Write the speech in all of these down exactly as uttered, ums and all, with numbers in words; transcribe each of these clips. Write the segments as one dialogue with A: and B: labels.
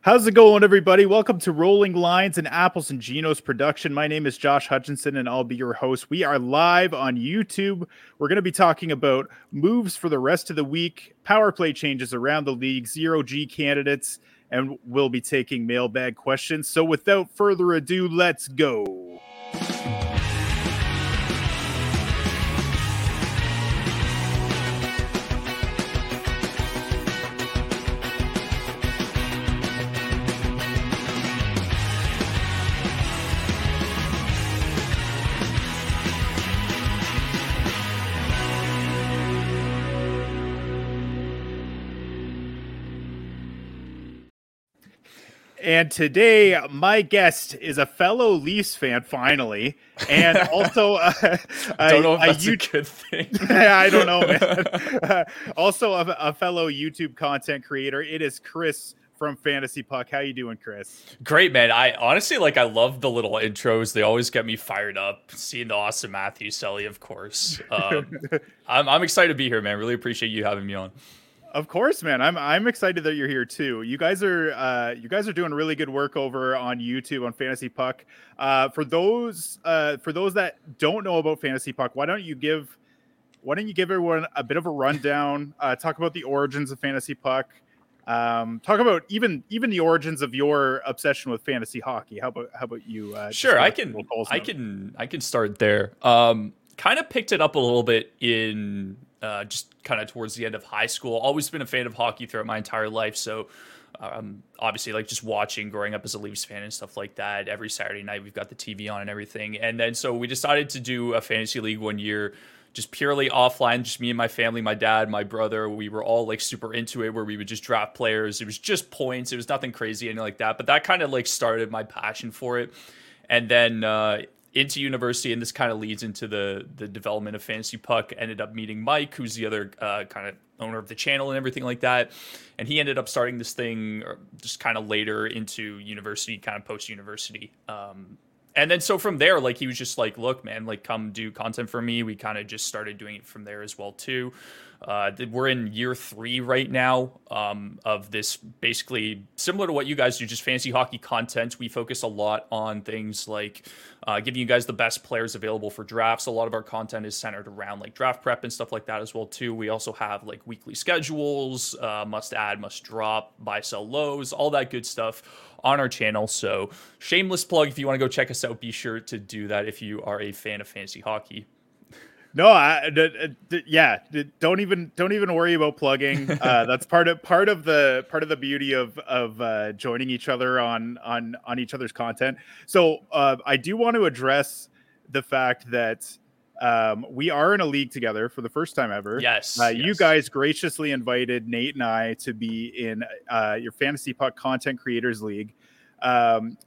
A: How's it going, everybody? Welcome to Rolling Lines and Apples and Genos production. My name is Josh Hutchinson, and I'll be your host. We are live on YouTube. We're going to be talking about moves for the rest of the week, power play changes around the league, zero G candidates, and we'll be taking mailbag questions. So without further ado, let's go. And today, my guest is a fellow Leafs fan, finally, and also a, a,
B: don't know if
A: a,
B: that's
A: a,
B: a good thing.
A: I don't know, man. Uh, also, a, a fellow YouTube content creator. It is Chris from Fantasy Puck. How you doing, Chris?
B: Great, man. I honestly like. I love the little intros. They always get me fired up. Seeing the Austin Matthews celly, of course. Um, I'm I'm excited to be here, man. Really appreciate you having me on.
A: Of course, man. I'm I'm excited that you're here too. You guys are uh, you guys are doing really good work over on YouTube on Fantasy Puck. Uh, for those uh, for those that don't know about Fantasy Puck, why don't you give why don't you give everyone a bit of a rundown? Uh, talk about the origins of Fantasy Puck. Um, talk about even even the origins of your obsession with fantasy hockey. How about how about you? Uh,
B: sure, I can I can I can start there. Um, kind of picked it up a little bit in. Uh, just kind of towards the end of high school. Always been a fan of hockey throughout my entire life. So um, obviously like just watching growing up as a Leafs fan and stuff like that. Every Saturday night we've got the T V on and everything. And then so we decided to do a fantasy league one year, just purely offline, just me and my family, my dad, my brother. We were all like super into it where we would just draft players. It was just points. It was nothing crazy, anything like that. But that kind of like started my passion for it. And then uh, into university, and this kind of leads into the the development of Fantasy Puck. Ended up meeting Mike, who's the other uh, kind of owner of the channel and everything like that. And he ended up starting this thing just kind of later into university, kind of post-university. Um, and then so from there, like he was just like, look, man, like come do content for me. We kind of just started doing it from there as well, too. Uh, we're in year three right now um, of this, basically similar to what you guys do, just fantasy hockey content. We focus a lot on things like uh, giving you guys the best players available for drafts. A lot of our content is centered around like draft prep and stuff like that as well too. We also have like weekly schedules, uh, must add, must drop, buy, sell lows, all that good stuff on our channel. So shameless plug, if you want to go check us out, be sure to do that if you are a fan of fantasy hockey.
A: No, I, d- d- yeah, d- don't even don't even worry about plugging. Uh, that's part of part of the part of the beauty of of uh, joining each other on on on each other's content. So uh, I do want to address the fact that um, we are in a league together for the first time ever.
B: Yes,
A: uh,
B: yes.
A: You guys graciously invited Nate and I to be in uh, your Fantasy Puck Content Creators League. Um,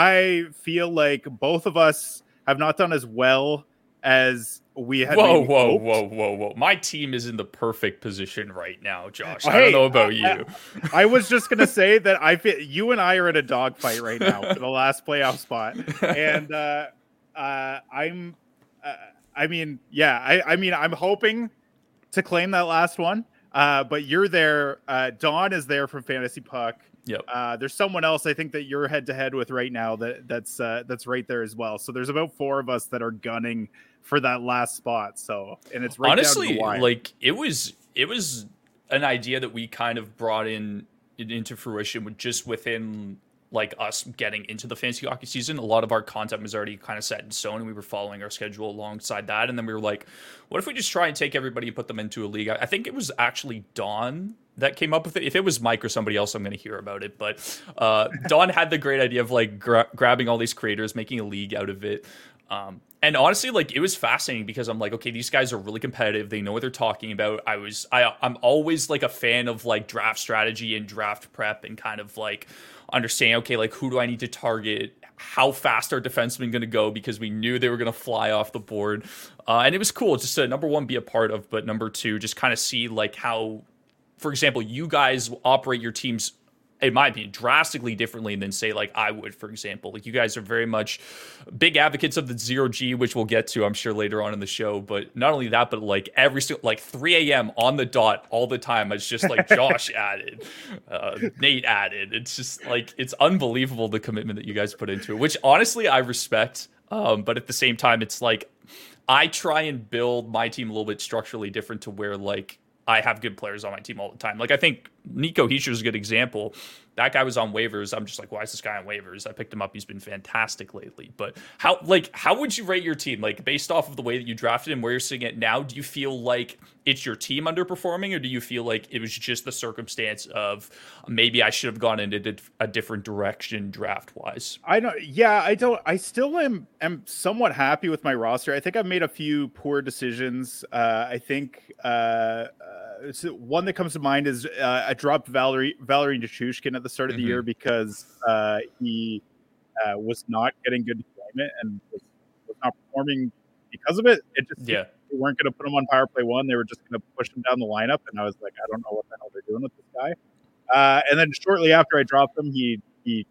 A: I feel like both of us have not done as well as we had.
B: Whoa, whoa,
A: hoped.
B: whoa, whoa, whoa! My team is in the perfect position right now, Josh.
A: Oh,
B: I
A: hey,
B: don't know about
A: I,
B: you.
A: I, I was just gonna say that I feel you and I are in a dogfight right now for the last playoff spot, and uh, uh, I'm, uh, I mean, yeah, I, I mean, I'm hoping to claim that last one, uh, but you're there. Uh, Dawn is there from Fantasy Puck.
B: Yep.
A: Uh, there's someone else I think that you're head to head with right now that that's uh, that's right there as well. So there's about four of us that are gunning for that last spot. So and it's right
B: honestly
A: down to the wire.
B: Like it was it was an idea that we kind of brought in into fruition with just within like us getting into the fantasy hockey season. A lot of our content was already kind of set in stone and we were following our schedule alongside that. And then we were like, what if we just try and take everybody and put them into a league? I think it was actually Dawn that came up with it. If it was Mike or somebody else, I'm going to hear about it. But uh, Dawn had the great idea of like gra- grabbing all these creators, making a league out of it. Um, and honestly, like it was fascinating because I'm like, okay, these guys are really competitive. They know what they're talking about. I was, I, I'm always like a fan of like draft strategy and draft prep and kind of like understanding, okay, like who do I need to target? How fast are defensemen going to go? Because we knew they were going to fly off the board. Uh, and it was cool just to, number one, be a part of, but number two, just kind of see like how, for example, you guys operate your teams in my opinion, drastically differently than say like I would, for example. Like you guys are very much big advocates of the zero G, which we'll get to, I'm sure, later on in the show. But not only that, but like every like three a.m. on the dot all the time. It's just like Josh added, uh, Nate added. It's just like it's unbelievable the commitment that you guys put into it, which honestly I respect. Um, but at the same time, it's like I try and build my team a little bit structurally different to where like I have good players on my team all the time. Like I think Nico Hischier is a good example. That guy was on waivers. I'm just like, why is this guy on waivers? I picked him up. He's been fantastic lately. But how, like, how would you rate your team? Like, based off of the way that you drafted him, where you're sitting at now, do you feel like it's your team underperforming, or do you feel like it was just the circumstance of maybe I should have gone into a different direction draft wise?
A: I don't. Yeah, I don't. I still am am somewhat happy with my roster. I think I've made a few poor decisions. Uh, I think uh, uh, one that comes to mind is uh, I dropped Valerie Valerie Nichushkin at the start of the mm-hmm. year because uh, he uh, was not getting good deployment and was, was not performing because of it. It just
B: yeah.
A: They weren't going to put him on power play one. They were just going to push him down the lineup, and I was like, I don't know what the hell they're doing with this guy. Uh, and then shortly after I dropped him, he he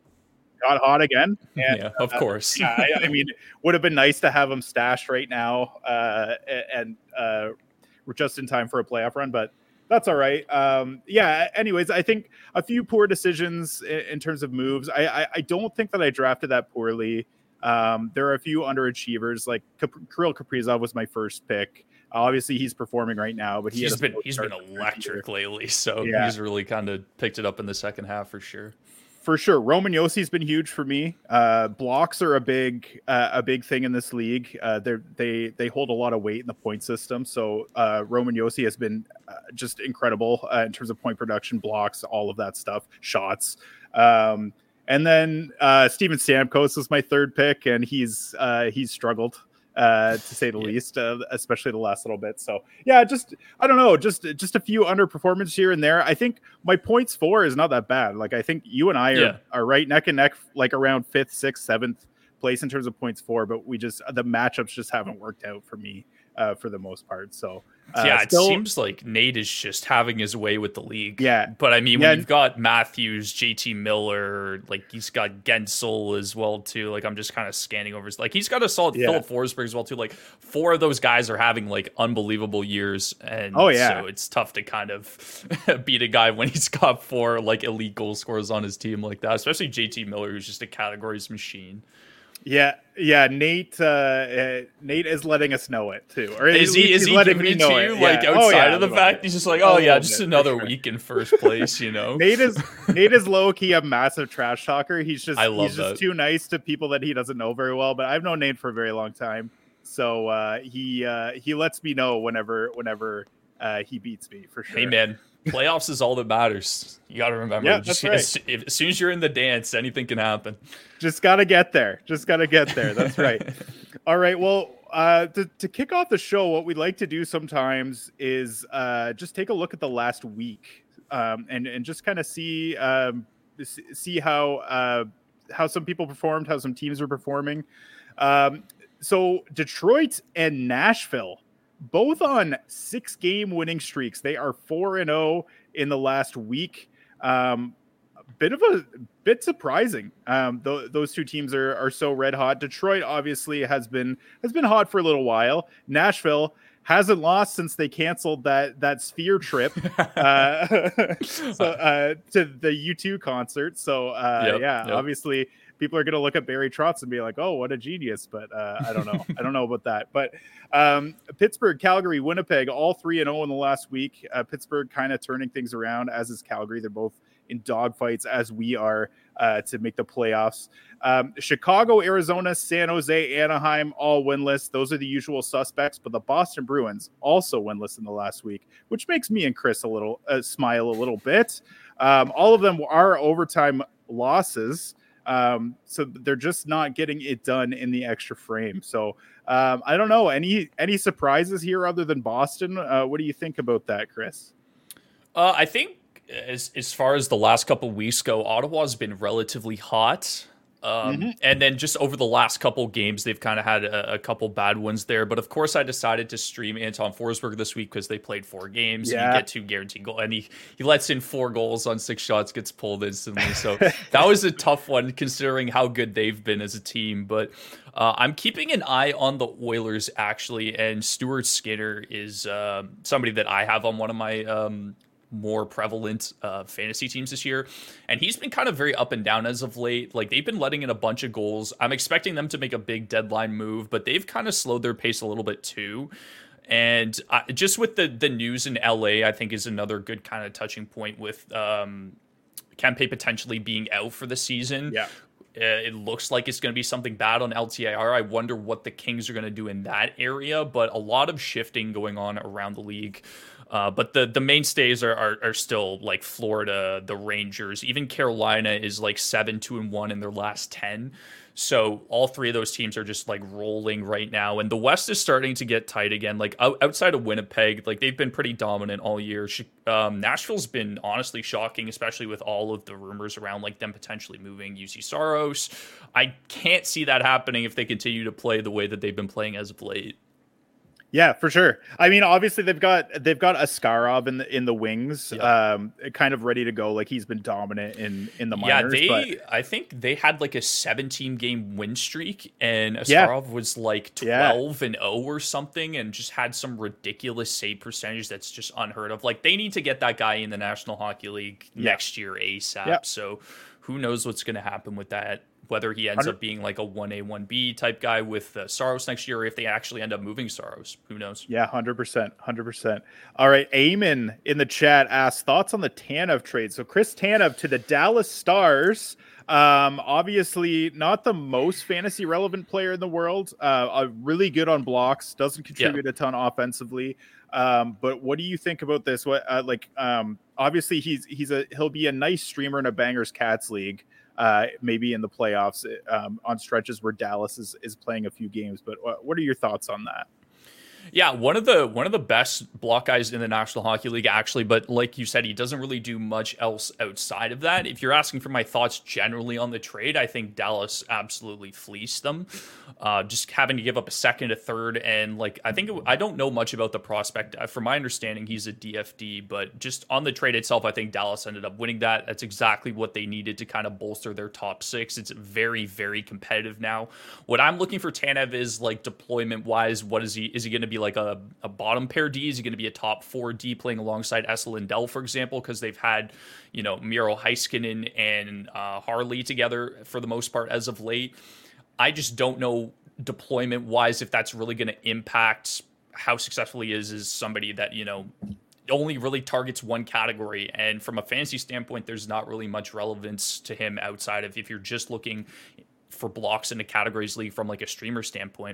A: got hot again. And,
B: yeah, of uh, course.
A: yeah, I, I mean, would have been nice to have him stashed right now uh, and uh, we're just in time for a playoff run, but that's all right. Um, yeah. Anyways, I think a few poor decisions in, in terms of moves. I, I I don't think that I drafted that poorly. Um, there are a few underachievers, like Cap- Kirill Kaprizov was my first pick. Obviously, he's performing right now, but he
B: he's been he's been electric lately. So yeah. he's really kind of picked it up in the second half for sure.
A: For sure, Roman Yossi's been huge for me. Uh, blocks are a big uh, a big thing in this league. Uh, they they they hold a lot of weight in the point system. So uh, Roman Yossi has been uh, just incredible uh, in terms of point production, blocks, all of that stuff, shots. Um, and then uh, Steven Stamkos was my third pick, and he's uh, he's struggled. Uh, to say the yeah. least, uh, especially the last little bit. So yeah, just, I don't know, just, just a few underperformances here and there. I think my points for is not that bad. Like, I think you and I are, yeah. are right neck and neck, like around fifth, sixth, seventh place in terms of points for, but we just, the matchups just haven't worked out for me uh, for the most part. So uh,
B: yeah,
A: still,
B: it seems like Nate is just having his way with the league.
A: Yeah.
B: But I mean,
A: yeah.
B: when you've got Matthews, J T Miller, like he's got Gensel as well too. Like I'm just kind of scanning over his, like he's got a solid yeah. Philip Forsberg as well too. Like four of those guys are having like unbelievable years. And
A: oh, yeah.
B: so it's tough to kind of beat a guy when he's got four like elite goal scorers on his team like that, especially J T Miller, who's just a categories machine.
A: Yeah, yeah. Nate, uh, uh, Nate is letting us know it too, or
B: is he? Is he
A: letting
B: me
A: know
B: to
A: it?
B: you?
A: Yeah.
B: Like outside
A: oh, yeah,
B: of the fact, he's just like, oh yeah, just another sure. week in first place, you know.
A: Nate is Nate is low key a massive trash talker. He's just
B: I love
A: he's just
B: that.
A: too nice to people that he doesn't know very well. But I've known Nate for a very long time, so uh, he uh, he lets me know whenever whenever uh, he beats me for sure.
B: Hey man, playoffs is all that matters. You got to remember.
A: Yeah,
B: just,
A: that's right.
B: as, as soon as you're in the dance, anything can happen.
A: Just got to get there. Just got to get there. That's right. All right. Well, uh, to, to kick off the show, what we'd like to do sometimes is uh, just take a look at the last week um, and, and just kind of see um, see how uh, how some people performed, how some teams are performing. Um, so Detroit and Nashville, both on six game winning streaks. They are four and oh in the last week. Um, bit of a bit surprising. Um, th- those two teams are, are so red hot. Detroit obviously has been, has been hot for a little while. Nashville hasn't lost since they canceled that, that Sphere trip uh, so, uh, to the U two concert. So uh, yep, yeah, yep. obviously people are going to look at Barry Trotz and be like, oh, what a genius. But uh, I don't know. I don't know about that. But um, Pittsburgh, Calgary, Winnipeg, all three and oh in the last week. Uh, Pittsburgh kind of turning things around, as is Calgary. They're both in dogfights as we are uh, to make the playoffs. Um, Chicago, Arizona, San Jose, Anaheim, all winless. Those are the usual suspects, but the Boston Bruins also winless in the last week, which makes me and Chris a little uh, smile a little bit. Um, all of them are overtime losses. Um, so they're just not getting it done in the extra frame. So um, I don't know, any, any surprises here other than Boston? Uh, what do you think about that, Chris?
B: Uh, I think, As as far as the last couple of weeks go, Ottawa's been relatively hot. Um,
A: Mm-hmm.
B: and then just over the last couple games, they've kind of had a, a couple bad ones there. But of course, I decided to stream Anton Forsberg this week because they played four games and you
A: Yeah.
B: get two guaranteed goals. And he, he lets in four goals on six shots, gets pulled instantly. So that was a tough one considering how good they've been as a team. But uh, I'm keeping an eye on the Oilers, actually. And Stuart Skinner is uh, somebody that I have on one of my um, more prevalent uh, fantasy teams this year. And he's been kind of very up and down as of late. Like, they've been letting in a bunch of goals. I'm expecting them to make a big deadline move, but they've kind of slowed their pace a little bit too. And uh, just with the the news in L A, I think is another good kind of touching point with um, Kempe potentially being out for the season.
A: Yeah.
B: Uh, it looks like it's going to be something bad on L T I R. I wonder what the Kings are going to do in that area, but a lot of shifting going on around the league. Uh, but the the mainstays are, are are still like Florida, the Rangers, even Carolina is like seven, two, and one in their last ten. So all three of those teams are just like rolling right now, and the West is starting to get tight again. Like out, outside of Winnipeg, like they've been pretty dominant all year. Um, Nashville's been honestly shocking, especially with all of the rumors around like them potentially moving U C Saros. I can't see that happening if they continue to play the way that they've been playing as of late.
A: Yeah, for sure. I mean, obviously they've got they've got Askarov in the in the wings,
B: Yeah.
A: um, kind of ready to go. Like he's been dominant in in the minors.
B: Yeah, they.
A: But
B: I think they had like a seventeen game win streak, and
A: Yeah.
B: Askarov was like
A: Yeah.
B: twelve and zero or something, and just had some ridiculous save percentage that's just unheard of. Like they need to get that guy in the National Hockey League
A: Yeah.
B: next year ASAP.
A: Yeah.
B: So who knows what's going to happen with that? Whether he ends
A: one hundred
B: up being like a one A, one B type guy with uh, Saros next year, or if they actually end up moving Saros, who knows?
A: Yeah, one hundred percent. one hundred percent. All right. Eamon in the chat asks thoughts on the Tanev trade. So Chris Tanev to the Dallas Stars. Um, obviously not the most fantasy relevant player in the world. Uh, uh really good on blocks, doesn't contribute yeah. a ton offensively. Um, but what do you think about this? What uh, like um obviously he's he's a he'll be a nice streamer in a Bangers Cats league. Uh, maybe in the playoffs um, on stretches where Dallas is, is playing a few games. But what are your thoughts on that?
B: Yeah, one of the one of the best block guys in the National Hockey League, actually. But like you said, he doesn't really do much else outside of that. If you're asking for my thoughts generally on the trade, I think Dallas absolutely fleeced them. Uh, just having to give up a second, a third, and like I think it, I don't know much about the prospect. Uh, from my understanding, he's a D F D, but just on the trade itself, I think Dallas ended up winning that. That's exactly what they needed to kind of bolster their top six. It's very, very competitive now. What I'm looking for Tanev is like deployment wise. What is he? Is he going to be like a, a bottom pair D? Is he going to be a top four D playing alongside Esa Lindell, for example? Because they've had, you know, Miro Heiskanen and uh, Harley together for the most part as of late. I just don't know deployment wise if that's really going to impact how successful he is as somebody that, you know, only really targets one category. And from a fantasy standpoint, there's not really much relevance to him outside of if you're just looking for blocks in a categories league from like a streamer standpoint.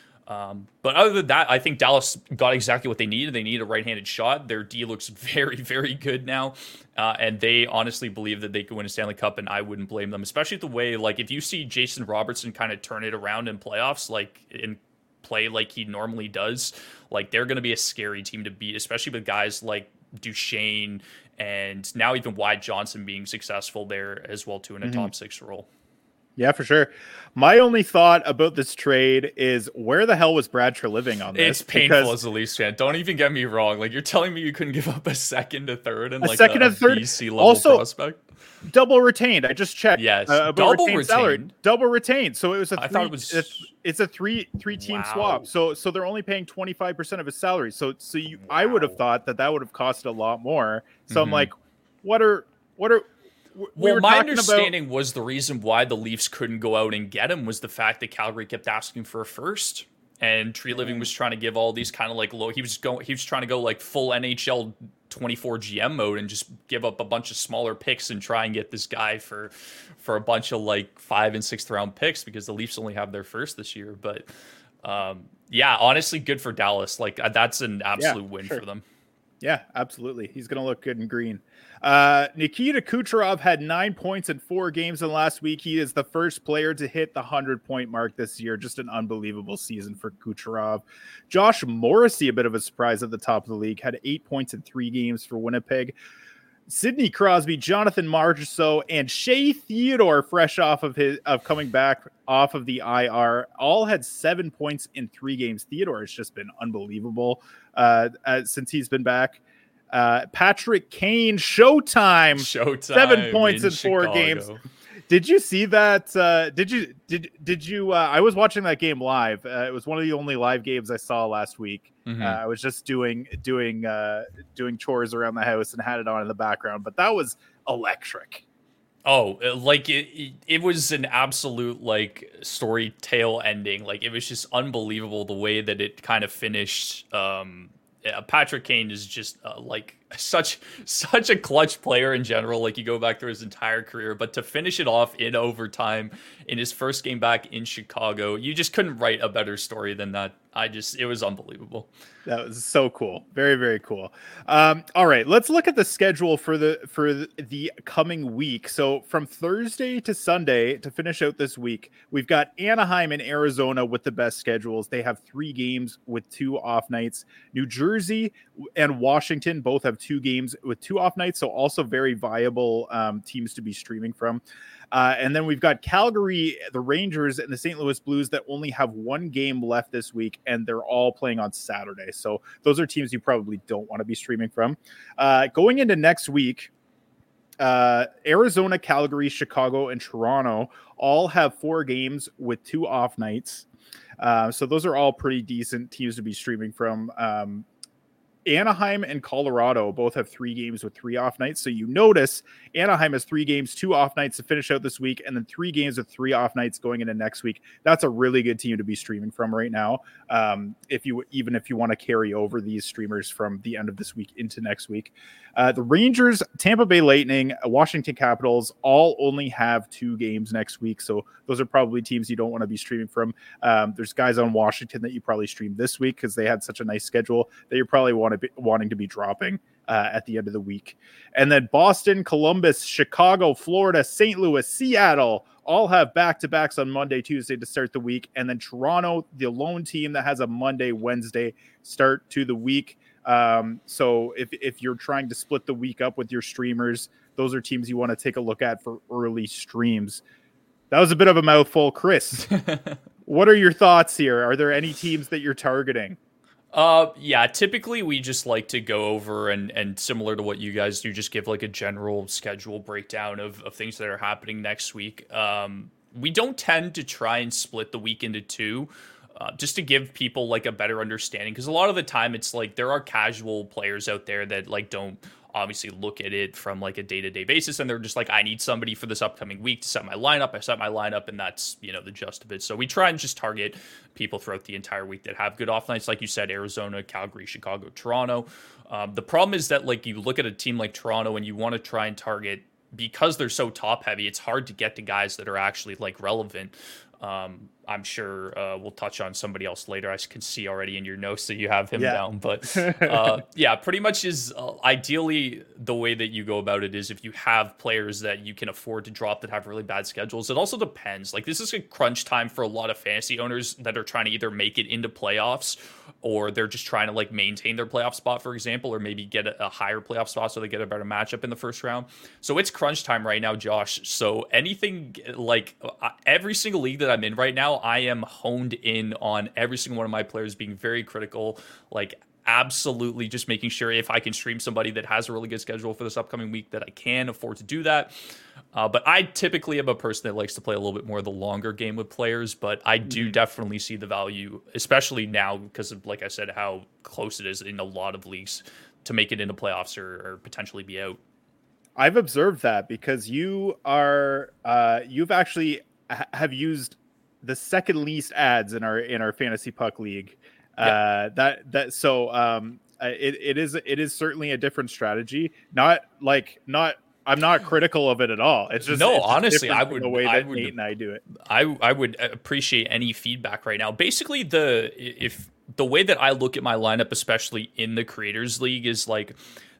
B: Um, but other than that, I think Dallas got exactly what they needed. They need a right-handed shot. Their D looks very, very good now. Uh, and they honestly believe that they could win a Stanley Cup, and I wouldn't blame them, especially the way, like, if you see Jason Robertson kind of turn it around in playoffs, like, in play like he normally does, like, they're going to be a scary team to beat, especially with guys like Duchesne and now even Wyatt Johnson being successful there as well, too, in a mm-hmm. top six role.
A: Yeah, for sure. My only thought about this trade is where the hell was Brad Treliving on this?
B: It's painful because as a Leafs fan. Don't even get me wrong. Like, you're telling me you couldn't give up a second, a third, and
A: a
B: like
A: second,
B: a,
A: a third,
B: B C level
A: also,
B: prospect.
A: Double retained. I just checked.
B: Yes,
A: uh,
B: double
A: retained,
B: retained.
A: Salary. Double retained. So it was a three.
B: I thought it was.
A: It's, it's a three three team
B: wow.
A: swap. So so they're only paying twenty-five percent of his salary. So so you,
B: wow.
A: I would have thought that that would have cost a lot more. So
B: mm-hmm.
A: I'm like, what are what are
B: We
A: well,
B: were my understanding
A: about...
B: was the reason why the Leafs couldn't go out and get him was the fact that Calgary kept asking for a first, and Treliving was trying to give all these kind of like low. He was going. He was trying to go like full N H L twenty-four G M mode and just give up a bunch of smaller picks and try and get this guy for for a bunch of like five and sixth round picks because the Leafs only have their first this year. But um, yeah, honestly, good for Dallas. Like that's an absolute
A: yeah,
B: win
A: sure.
B: for them.
A: Yeah, absolutely. He's going to look good in green. Uh, Nikita Kucherov had nine points in four games in the last week. He is the first player to hit the hundred-point mark this year. Just an unbelievable season for Kucherov. Josh Morrissey, a bit of a surprise at the top of the league, had eight points in three games for Winnipeg. Sidney Crosby, Jonathan Marchessault, and Shea Theodore, fresh off of his of coming back off of the I R, all had seven points in three games. Theodore has just been unbelievable uh, uh, since he's been back. Uh, Patrick Kane, Showtime,
B: Showtime,
A: seven points in, in four
B: Chicago. games.
A: Did you see that? Uh, did you did did you? Uh, I was watching that game live. Uh, it was one of the only live games I saw last week. Mm-hmm. Uh, I was just doing doing uh, doing chores around the house and had it on in the background. But that was electric.
B: Oh, like it, it was an absolute like story tale ending. Like it was just unbelievable the way that it kind of finished. Um, yeah, Patrick Kane is just uh, like such such a clutch player in general. Like you go back through his entire career, but to finish it off in overtime in his first game back in Chicago, you just couldn't write a better story than that. I just, it was unbelievable.
A: That was so cool. Very, very cool. Um, all right, let's look at the schedule for the for the coming week. So from Thursday to Sunday to finish out this week, we've got Anaheim and Arizona with the best schedules. They have three games with two off nights. New Jersey and Washington both have two games with two off nights, so also very viable um, teams to be streaming from. Uh, and then we've got Calgary, the Rangers, and the Saint Louis Blues that only have one game left this week, and they're all playing on Saturday. So those are teams you probably don't want to be streaming from. Uh, going into next week, uh, Arizona, Calgary, Chicago, and Toronto all have four games with two off nights. Uh, so those are all pretty decent teams to be streaming from. Um, Anaheim and Colorado both have three games with three off nights. So you notice Anaheim has three games, two off nights to finish out this week, and then three games with three off nights going into next week. That's a really good team to be streaming from right now. Um, if you even if you want to carry over these streamers from the end of this week into next week. Uh, the Rangers, Tampa Bay Lightning, Washington Capitals all only have two games next week. So those are probably teams you don't want to be streaming from. Um, there's guys on Washington that you probably stream this week because they had such a nice schedule that you probably want to be wanting to be dropping uh, at the end of the week. And then Boston, Columbus, Chicago, Florida, Saint Louis, Seattle all have back-to-backs on Monday, Tuesday to start the week. And then Toronto, the lone team that has a Monday, Wednesday start to the week. Um, so if, if you're trying to split the week up with your streamers, those are teams you want to take a look at for early streams. That was a bit of a mouthful. Chris, what are your thoughts here? Are there any teams that you're targeting?
B: Uh, yeah, typically we just like to go over and, and similar to what you guys do, just give like a general schedule breakdown of, of things that are happening next week. Um, we don't tend to try and split the week into two, uh, just to give people like a better understanding. Because a lot of the time it's like there are casual players out there that like don't obviously look at it from like a day-to-day basis, and they're just like, I need somebody for this upcoming week to set my lineup. I set my lineup, and that's, you know, the gist of it. So we try and just target people throughout the entire week that have good off nights, like you said, Arizona, Calgary, Chicago, Toronto. Um, the problem is that like you look at a team like Toronto and you want to try and target, because they're so top heavy, it's hard to get to guys that are actually like relevant. Um, I'm sure uh, we'll touch on somebody else later. I can see already in your notes that you have him
A: yeah.
B: down. But uh, yeah, pretty much is uh, ideally the way that you go about it is if you have players that you can afford to drop that have really bad schedules. It also depends. Like this is a crunch time for a lot of fantasy owners that are trying to either make it into playoffs or they're just trying to like maintain their playoff spot, for example, or maybe get a, a higher playoff spot so they get a better matchup in the first round. So it's crunch time right now, Josh. So anything like uh, every single league that I'm in right now, I am honed in on every single one of my players being very critical, like absolutely just making sure if I can stream somebody that has a really good schedule for this upcoming week that I can afford to do that. Uh, but I typically am a person that likes to play a little bit more of the longer game with players, but I do mm-hmm. definitely see the value, especially now because of, like I said, how close it is in a lot of leagues to make it into playoffs or, or potentially be out.
A: I've observed that because you are, uh, you've actually ha- have used the second least ads in our in our fantasy puck league. Uh, yep. That that so um, it it is it is certainly a different strategy. Not like not I'm not critical of it at all. It's just
B: no,
A: it's
B: honestly, I would
A: the way
B: I
A: that
B: would
A: Nate and I do it.
B: I I would appreciate any feedback right now. Basically, the if the way that I look at my lineup, especially in the Creators League, is like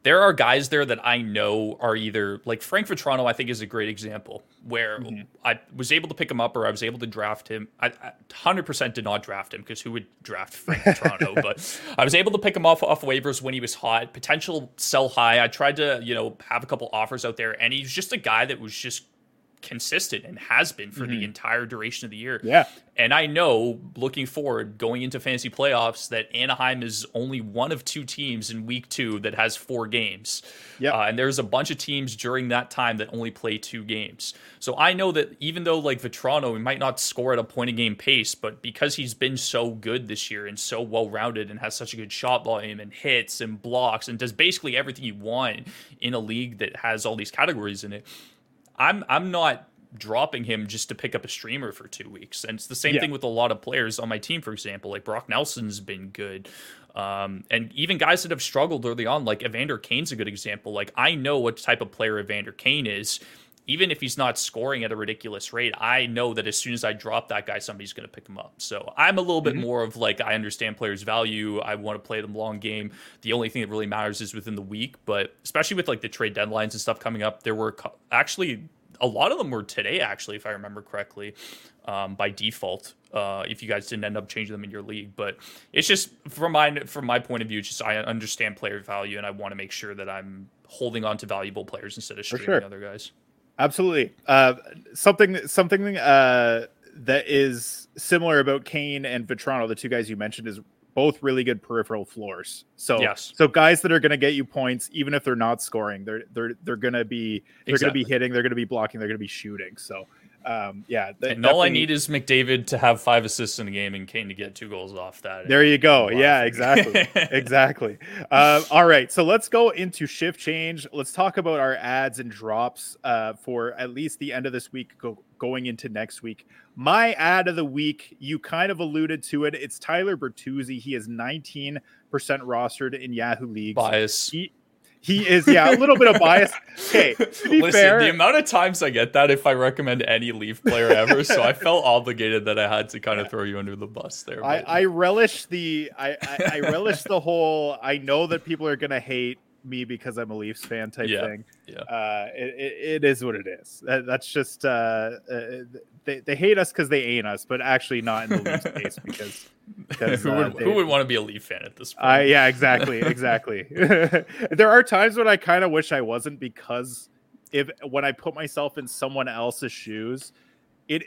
B: there are guys there that I know are either like Frank Vetrano, I think is a great example where mm-hmm. I was able to pick him up or I was able to draft him. I, I one hundred percent did not draft him because who would draft Frank Vetrano? But I was able to pick him off off waivers when he was hot, potential sell high. I tried to, you know, have a couple offers out there, and he's just a guy that was just consistent and has been for mm-hmm. the entire duration of the year.
A: Yeah.
B: And I know looking forward, going into fantasy playoffs, that Anaheim is only one of two teams in week two that has four games. Yeah. Uh, and there's a bunch of teams during that time that only play two games. So I know that even though like Vetrano, he might not score at a point a game pace, but because he's been so good this year and so well-rounded and has such a good shot volume and hits and blocks and does basically everything you want in a league that has all these categories in it, I'm I'm not dropping him just to pick up a streamer for two weeks. And it's the same yeah. thing with a lot of players on my team, for example. Like Brock Nelson's been good. Um, and even guys that have struggled early on, like Evander Kane's a good example. Like I know what type of player Evander Kane is. Even if he's not scoring at a ridiculous rate, I know that as soon as I drop that guy, somebody's going to pick him up. So I'm a little mm-hmm. bit more of like, I understand players' value. I want to play them long game. The only thing that really matters is within the week. But especially with like the trade deadlines and stuff coming up, there were actually a lot of them were today, actually, if I remember correctly, um, by default. Uh, if you guys didn't end up changing them in your league, but it's just from my from my point of view, it's just I understand player value and I want to make sure that I'm holding on to valuable players instead of streaming sure. other guys.
A: Absolutely. Uh, something something uh, that is similar about Kane and Vetrano, the two guys you mentioned, is both really good peripheral floors. So,
B: yes.
A: so guys that are going to get you points, even if they're not scoring, they're they're they're going to be they're exactly. going to be hitting, they're going to be blocking, they're going to be shooting. So, um, yeah.
B: Th- and all I need is McDavid to have five assists in a game and Kane to get two goals off that.
A: There you go. Yeah, exactly, exactly. Uh, all right, so let's go into shift change. Let's talk about our ads and drops uh, for at least the end of this week, go, going into next week. My ad of the week, you kind of alluded to it. It's Tyler Bertuzzi. He is nineteen percent rostered in Yahoo leagues.
B: Bias.
A: He, he is, yeah, a little bit of bias. Okay, to be
B: Listen,
A: fair,
B: the amount of times I get that if I recommend any Leaf player ever, so I felt obligated that I had to kind of throw you under the bus there.
A: I, I relish the, I, I, I relish the whole. I know that people are gonna hate me because I'm a Leafs fan type
B: yeah,
A: thing.
B: Yeah,
A: uh, it, it, it is what it is. That, that's just uh, uh, they they hate us because they ain't us, but actually not in the Leafs case because. because
B: who, would,
A: uh, they,
B: who would want to be a Leaf fan at this point?
A: Uh, yeah, exactly, exactly. There are times when I kind of wish I wasn't, because if when I put myself in someone else's shoes, it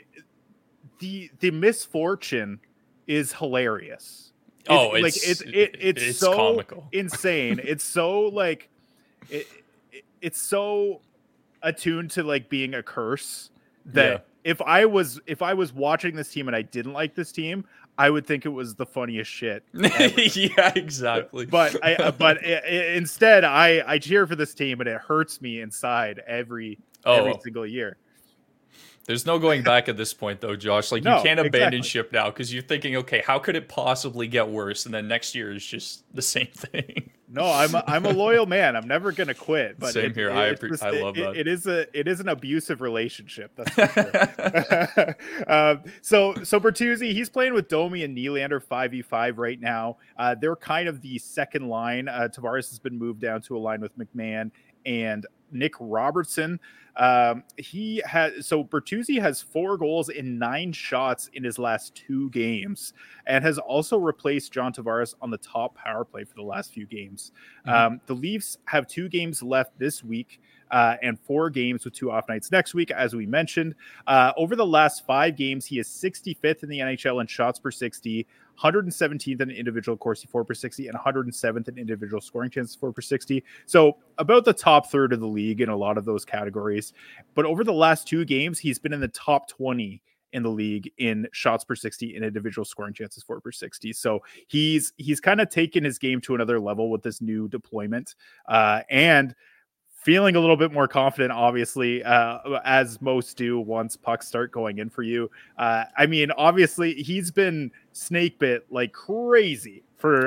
A: the the misfortune is hilarious. It's,
B: oh, it's,
A: like it's it, it's,
B: it's
A: so
B: comical.
A: insane. It's so like it, it, it's so attuned to like being a curse that
B: yeah.
A: if I was if I was watching this team and I didn't like this team, I would think it was the funniest shit.
B: Yeah, exactly.
A: But I but I, I, instead, I I cheer for this team and it hurts me inside every
B: oh.
A: every single year.
B: There's no going back at this point, though, Josh. Like,
A: no,
B: you can't abandon
A: exactly.
B: ship now because you're thinking, okay, how could it possibly get worse? And then next year is just the same thing.
A: No, I'm a, I'm a loyal man. I'm never gonna quit. But
B: same
A: it,
B: here.
A: It,
B: I
A: just,
B: I love
A: it,
B: that.
A: It is a it is an abusive relationship. That's for sure. uh, so so Bertuzzi, he's playing with Domi and Nylander five v five right now. Uh, they're kind of the second line. Uh, Tavares has been moved down to a line with McMahon and Nick Robertson. Um, he has so Bertuzzi has four goals in nine shots in his last two games, and has also replaced John Tavares on the top power play for the last few games. Mm-hmm. Um, the Leafs have two games left this week, uh, and four games with two off nights next week, as we mentioned. Uh, over the last five games, he is sixty-fifth in the N H L in shots per sixty, one hundred seventeenth in individual Corsi four per sixty, and one hundred seventh in individual scoring chances four per sixty. So about the top third of the league in a lot of those categories. But over the last two games, he's been in the top twenty in the league in shots per sixty and individual scoring chances four per sixty. So he's he's kind of taken his game to another level with this new deployment, uh, and feeling a little bit more confident, obviously, uh, as most do once pucks start going in for you. Uh, I mean, obviously, he's been snake bit like crazy for a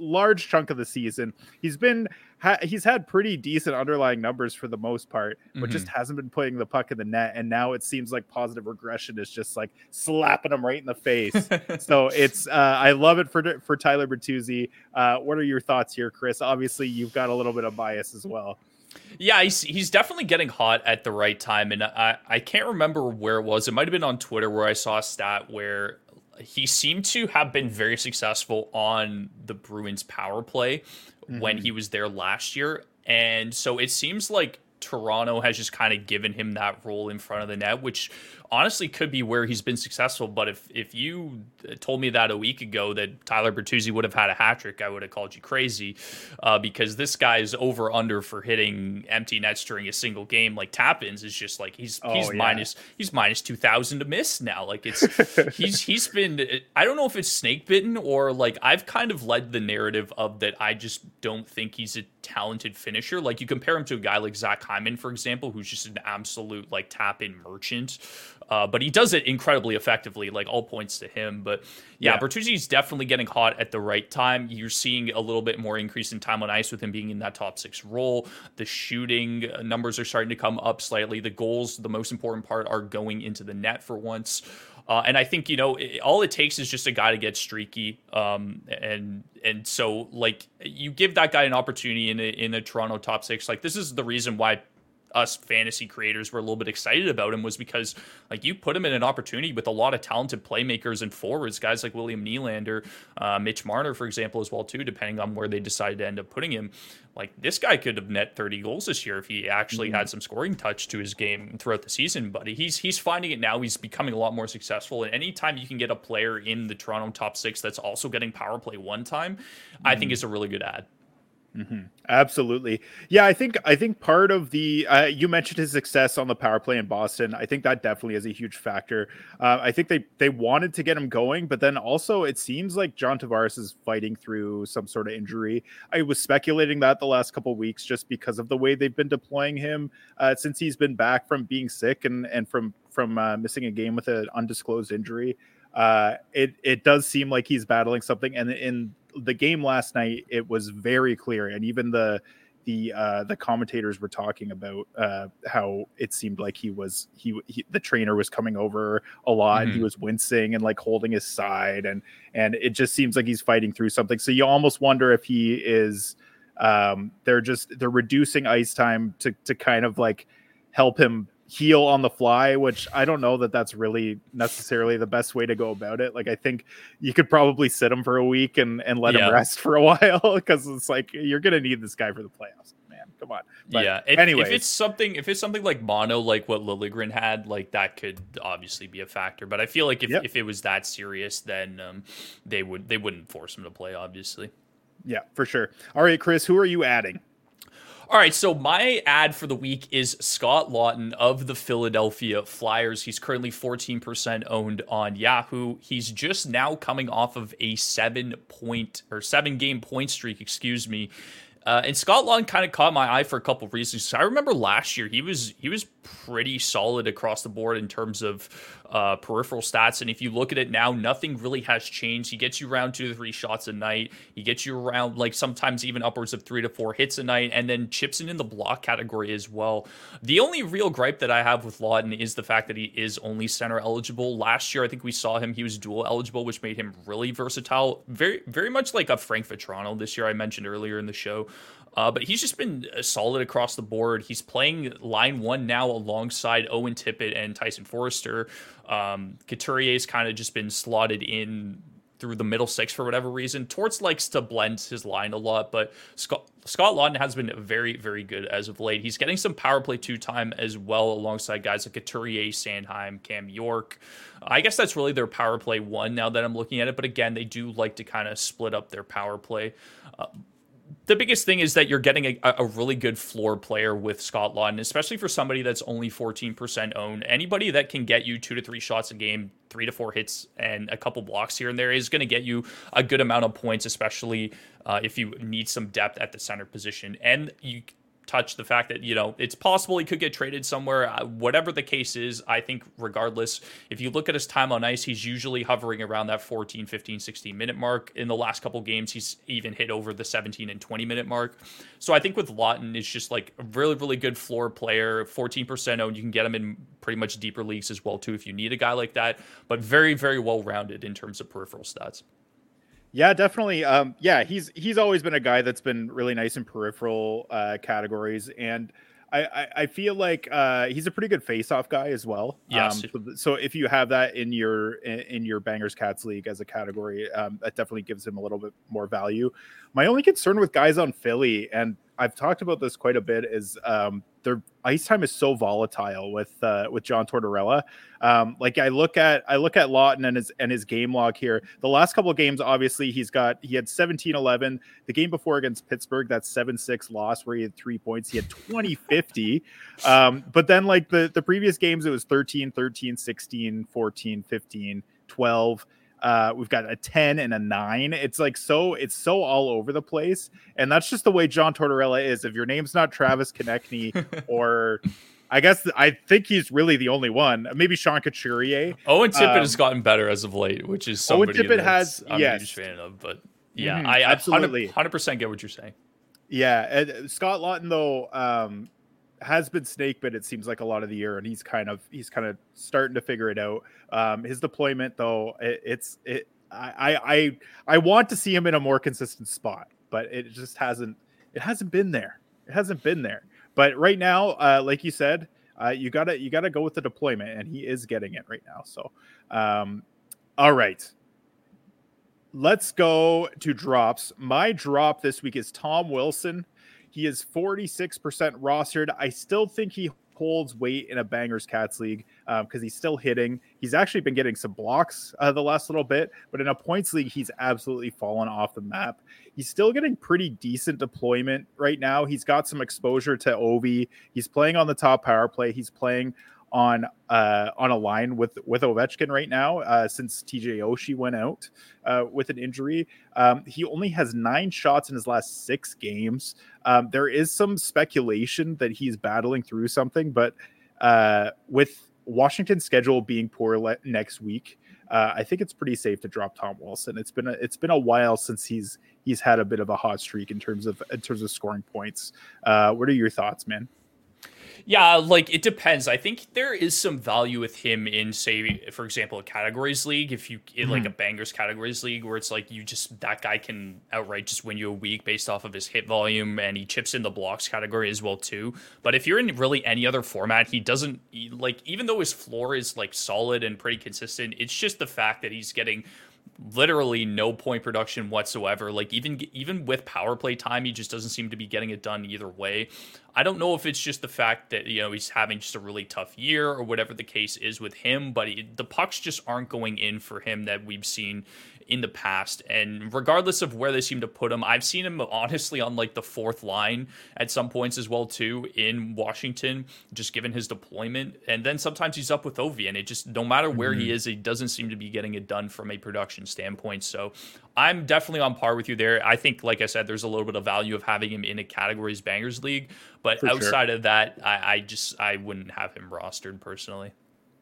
A: large chunk of the season, he's been ha- he's had pretty decent underlying numbers for the most part, but mm-hmm. just hasn't been putting the puck in the net. And now it seems like positive regression is just like slapping him right in the face. So it's uh, I love it for for Tyler Bertuzzi. Uh, what are your thoughts here, Chris? Obviously, you've got a little bit of bias as well.
B: Yeah, he's, he's definitely getting hot at the right time. And I, I can't remember where it was. It might have been on Twitter where I saw a stat where he seemed to have been very successful on the Bruins power play mm-hmm. when he was there last year. And so it seems like Toronto has just kind of given him that role in front of the net, which honestly could be where he's been successful. But if if you told me that a week ago that Tyler Bertuzzi would have had a hat trick, I would have called you crazy uh, because this guy's over under for hitting empty nets during a single game. Like tap-ins is just like he's oh, he's yeah. minus he's minus two thousand to miss now. Like it's he's he's been I don't know if it's snake bitten or like I've kind of led the narrative of that. I just don't think he's a talented finisher. Like you compare him to a guy like Zach Hyman, for example, who's just an absolute like tap-in merchant. Uh, but he does it incredibly effectively, like all points to him. But yeah, yeah. Bertuzzi's definitely getting hot at the right time. You're seeing a little bit more increase in time on ice with him being in that top six role. The shooting numbers are starting to come up slightly. The goals, the most important part, are going into the net for once. Uh, and I think, you know, it, all it takes is just a guy to get streaky. Um, and and so, like, you give that guy an opportunity in a, in a Toronto top six. Like, this is the reason why us fantasy creators were a little bit excited about him was because like you put him in an opportunity with a lot of talented playmakers and forwards, guys like William Nylander, uh, Mitch Marner, for example, as well too, depending on where they decided to end up putting him. Like this guy could have net thirty goals this year if he actually mm-hmm. had some scoring touch to his game throughout the season. But he's he's finding it now. He's becoming a lot more successful. And anytime you can get a player in the Toronto top six that's also getting power play one time, mm-hmm. I think is a really good ad.
A: Mm-hmm. Absolutely. Yeah, I think I think part of the uh, you mentioned his success on the power play in Boston. I think that definitely is a huge factor. Uh, I think they they wanted to get him going, but then also it seems like John Tavares is fighting through some sort of injury. I was speculating that the last couple of weeks just because of the way they've been deploying him uh, since he's been back from being sick and and from from uh, missing a game with an undisclosed injury. Uh, it it does seem like he's battling something, and in the game last night, it was very clear, and even the the uh, the commentators were talking about uh, how it seemed like he was he, he the trainer was coming over a lot, mm-hmm. and he was wincing and like holding his side, and and it just seems like he's fighting through something. So you almost wonder if he is um, they're just they're reducing ice time to to kind of like help him heal on the fly, which I don't know that that's really necessarily the best way to go about it. Like I think you could probably sit him for a week and, and let yeah. him rest for a while because it's like you're gonna need this guy for the playoffs, man. Come on. But
B: yeah. If, if it's something, if it's something like mono, like what Liljegren had, like that could obviously be a factor. But I feel like if, yep. if it was that serious, then um, they would they wouldn't force him to play, obviously.
A: Yeah, for sure. All right, Chris, who are you adding?
B: All right, so my ad for the week is Scott Laughton of the Philadelphia Flyers. He's currently fourteen percent owned on Yahoo. He's just now coming off of a seven point or seven game point streak, excuse me. Uh, and Scott Laughton kind of caught my eye for a couple of reasons. I remember last year he was he was pretty solid across the board in terms of uh, peripheral stats. And if you look at it now, nothing really has changed. He gets you around two to three shots a night. He gets you around like sometimes even upwards of three to four hits a night, and then chips in in the block category as well. The only real gripe that I have with Laughton is the fact that he is only center eligible. Last year, I think we saw him; he was dual eligible, which made him really versatile. Very, very much like a Frank Vatrano this year. I mentioned earlier in the show. Uh, but he's just been solid across the board. He's playing line one now alongside Owen Tippett and Tyson Forrester. Um, Couturier's kind of just been slotted in through the middle six for whatever reason. Torts likes to blend his line a lot, but Scott, Scott Laughton has been very, very good as of late. He's getting some power play two time as well alongside guys like Couturier, Sandheim, Cam York. I guess that's really their power play one now that I'm looking at it. But again, they do like to kind of split up their power play. Uh, The biggest thing is that you're getting a, a really good floor player with Scott Laughton, especially for somebody that's only fourteen percent owned. Anybody that can get you two to three shots a game, three to four hits, and a couple blocks here and there is going to get you a good amount of points, especially uh, if you need some depth at the center position. And you touched the fact that, you know, it's possible he could get traded somewhere. Uh, whatever the case is, I think regardless, if you look at his time on ice, he's usually hovering around that fourteen, fifteen, sixteen minute mark. In the last couple games, he's even hit over the seventeen and twenty minute mark. So I think with Laughton, it's just like a really, really good floor player, fourteen percent owned. You can get him in pretty much deeper leagues as well, too, if you need a guy like that, but very, very well rounded in terms of peripheral stats.
A: Yeah, definitely. Um, yeah, he's he's always been a guy that's been really nice in peripheral uh, categories, and I, I, I feel like uh, he's a pretty good face-off guy as well.
B: Yes.
A: Um, so, so if you have that in your in, in your Bangers Cats league as a category, um, that definitely gives him a little bit more value. My only concern with guys on Philly, and I've talked about this quite a bit, is um, their ice time is so volatile with uh, with John Tortorella. Um, like I look at I look at Laughton and his and his game log here. The last couple of games, obviously, he's got he had seventeen eleven. The game before against Pittsburgh, that seven six loss where he had three points. He had twenty fifty. Um, but then like the the previous games, it was thirteen thirteen, sixteen fourteen, fifteen, twelve. Uh, we've got a ten and a nine. It's like so it's so all over the place. And that's just the way John Tortorella is. If your name's not Travis Konechny or I guess I think he's really the only one. Maybe Sean Couturier.
B: Owen Tippett
A: um,
B: has gotten better as of late, which is somebody
A: Owen Tippett
B: that's
A: has,
B: I'm
A: yes.
B: a huge fan of. But yeah,
A: mm-hmm,
B: I, I
A: absolutely
B: one hundred percent get what you're saying.
A: Yeah, and Scott Laughton though um, has been snake bit. It seems like a lot of the year, and he's kind of he's kind of starting to figure it out. Um, his deployment though, it, it's it. I, I I want to see him in a more consistent spot, but it just hasn't. It hasn't been there. It hasn't been there. But right now, uh, like you said, uh, you gotta you gotta go with the deployment, and he is getting it right now. So, um, all right. Let's go to drops. My drop this week is Tom Wilson. He is forty-six percent rostered. I still think he holds weight in a Bangers Cats league because um, he's still hitting. He's actually been getting some blocks uh, the last little bit, but in a points league, he's absolutely fallen off the map. He's still getting pretty decent deployment right now. He's got some exposure to Ovi. He's playing on the top power play. He's playing on uh, on a line with with Ovechkin right now uh, since T J Oshie went out uh, with an injury. Um, he only has nine shots in his last six games. Um, there is some speculation that he's battling through something, but uh, with Washington's schedule being poor le- next week, uh, I think it's pretty safe to drop Tom Wilson. It's been a, it's been a while since he's he's had a bit of a hot streak in terms of in terms of scoring points. Uh, what are your thoughts, man?
B: Yeah, like it depends. I think there is some value with him in, say, for example, a categories league. If you in like a Bangers categories league, where it's like you just that guy can outright just win you a week based off of his hit volume, and he chips in the blocks category as well too. But if you're in really any other format, he doesn't like. Even though his floor is like solid and pretty consistent, it's just the fact that he's getting literally no point production whatsoever. Like even even with power play time, he just doesn't seem to be getting it done either way. I don't know if it's just the fact that, you know, he's having just a really tough year or whatever the case is with him, but he, the pucks just aren't going in for him that we've seen in the past. And regardless of where they seem to put him, I've seen him honestly on like the fourth line at some points as well too in Washington, just given his deployment. And then sometimes he's up with Ovi, and it just, no matter where mm-hmm. he is, he doesn't seem to be getting it done from a production standpoint. So I'm definitely on par with you there. I think, like I said, there's a little bit of value of having him in a categories Bangers league, but For outside sure. of that, I, I just I wouldn't have him rostered personally.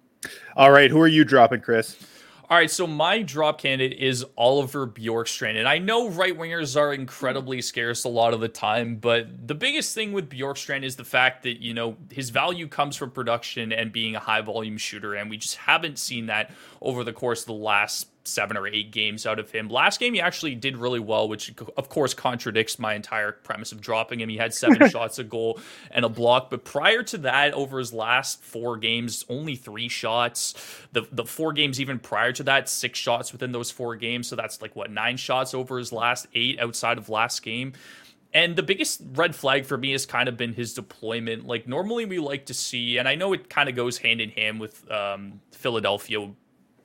A: All right, who are you dropping, Chris?
B: All right, so my drop candidate is Oliver Bjorkstrand. And I know right-wingers are incredibly scarce a lot of the time, but the biggest thing with Bjorkstrand is the fact that, you know, his value comes from production and being a high-volume shooter, and we just haven't seen that over the course of the last seven or eight games out of him. Last game, he actually did really well, which of course contradicts my entire premise of dropping him. He had seven shots, a goal, and a block. But prior to that, over his last four games, only three shots. The the four games even prior to that, six shots within those four games. So that's like, what, nine shots over his last eight outside of last game. And the biggest red flag for me has kind of been his deployment. Like, normally we like to see, and I know it kind of goes hand in hand with um, Philadelphia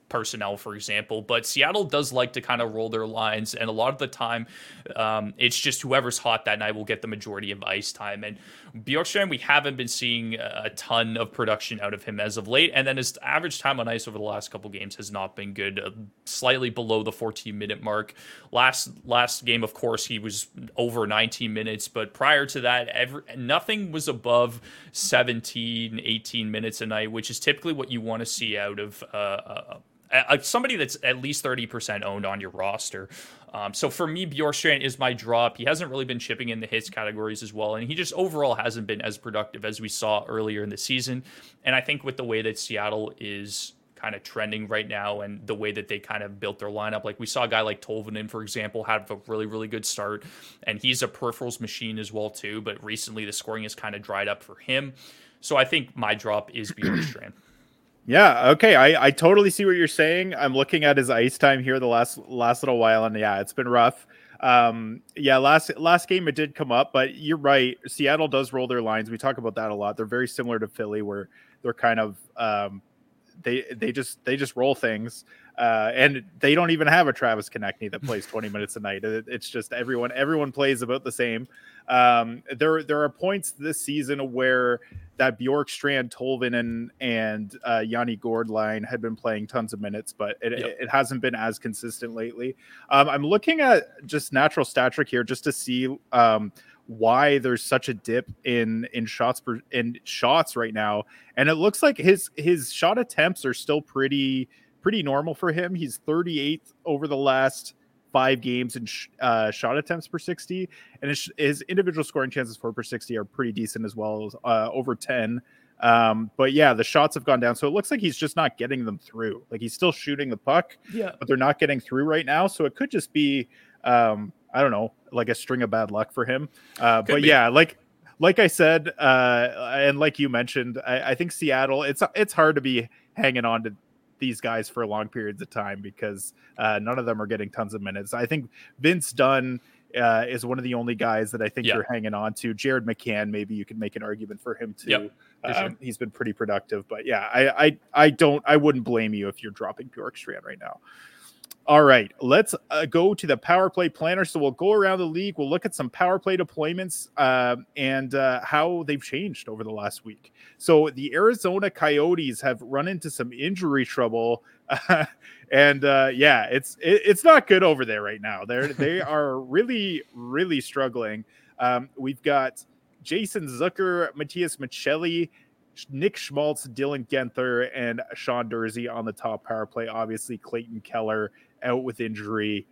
B: personnel, for example. But Seattle does like to kind of roll their lines, and a lot of the time, um, it's just whoever's hot that night will get the majority of ice time. And Bjorkstrand, we haven't been seeing a ton of production out of him as of late, and then his average time on ice over the last couple games has not been good, uh, slightly below the fourteen minute mark. Last last game, of course, he was over nineteen minutes, but prior to that, every, nothing was above seventeen, eighteen minutes a night, which is typically what you want to see out of uh, uh, uh, somebody that's at least thirty percent owned on your roster. Um, so for me, Bjorkstrand is my drop. He hasn't really been chipping in the hits categories as well, and he just overall hasn't been as productive as we saw earlier in the season. And I think with the way that Seattle is kind of trending right now and the way that they kind of built their lineup, like we saw a guy like Tolvanen, for example, have a really, really good start, and he's a peripherals machine as well too, but recently the scoring has kind of dried up for him. So I think my drop is Bjorkstrand.
A: Yeah, okay. I, I totally see what you're saying. I'm looking at his ice time here the last last little while, and yeah, it's been rough. Um, yeah, last last game it did come up, but you're right. Seattle does roll their lines. We talk about that a lot. They're very similar to Philly, where they're kind of um, they they just they just roll things, uh, and they don't even have a Travis Konechny that plays twenty minutes a night. It, it's just everyone everyone plays about the same. Um, there there are points this season where that Bjorkstrand, Tolvanen, and uh, Yanni Gourde line had been playing tons of minutes, but it, yep. it, it hasn't been as consistent lately. Um, I'm looking at just natural stat trick here just to see um, why there's such a dip in in shots per in shots right now, and it looks like his his shot attempts are still pretty pretty normal for him. He's thirty-eighth over the last five games in sh- uh, shot attempts per sixty, and his, his individual scoring chances for per sixty are pretty decent as well, uh, over ten. Um, but yeah, the shots have gone down, so it looks like he's just not getting them through. Like he's still shooting the puck,
B: yeah,
A: but they're not getting through right now. So it could just be, um, I don't know, like a string of bad luck for him. Uh, but be. yeah, like like I said, uh, and like you mentioned, I, I think Seattle. It's it's hard to be hanging on to these guys for long periods of time because uh, none of them are getting tons of minutes. I think Vince Dunn uh, is one of the only guys that I think yeah. you're hanging on to. Jared McCann, maybe you can make an argument for him too.
B: Yep, for
A: um,
B: sure.
A: He's been pretty productive, but yeah, I, I, I don't, I wouldn't blame you if you're dropping Bjorkstrand right now. All right, let's uh, go to the power play planner. So we'll go around the league. We'll look at some power play deployments uh, and uh, how they've changed over the last week. So the Arizona Coyotes have run into some injury trouble, uh, and uh, yeah, it's it, it's not good over there right now. They're they are really really struggling. Um, we've got Jason Zucker, Matthias Michelli, Nick Schmaltz, Dylan Genther, and Sean Durzi on the top power play. Obviously, Clayton Keller out with injury.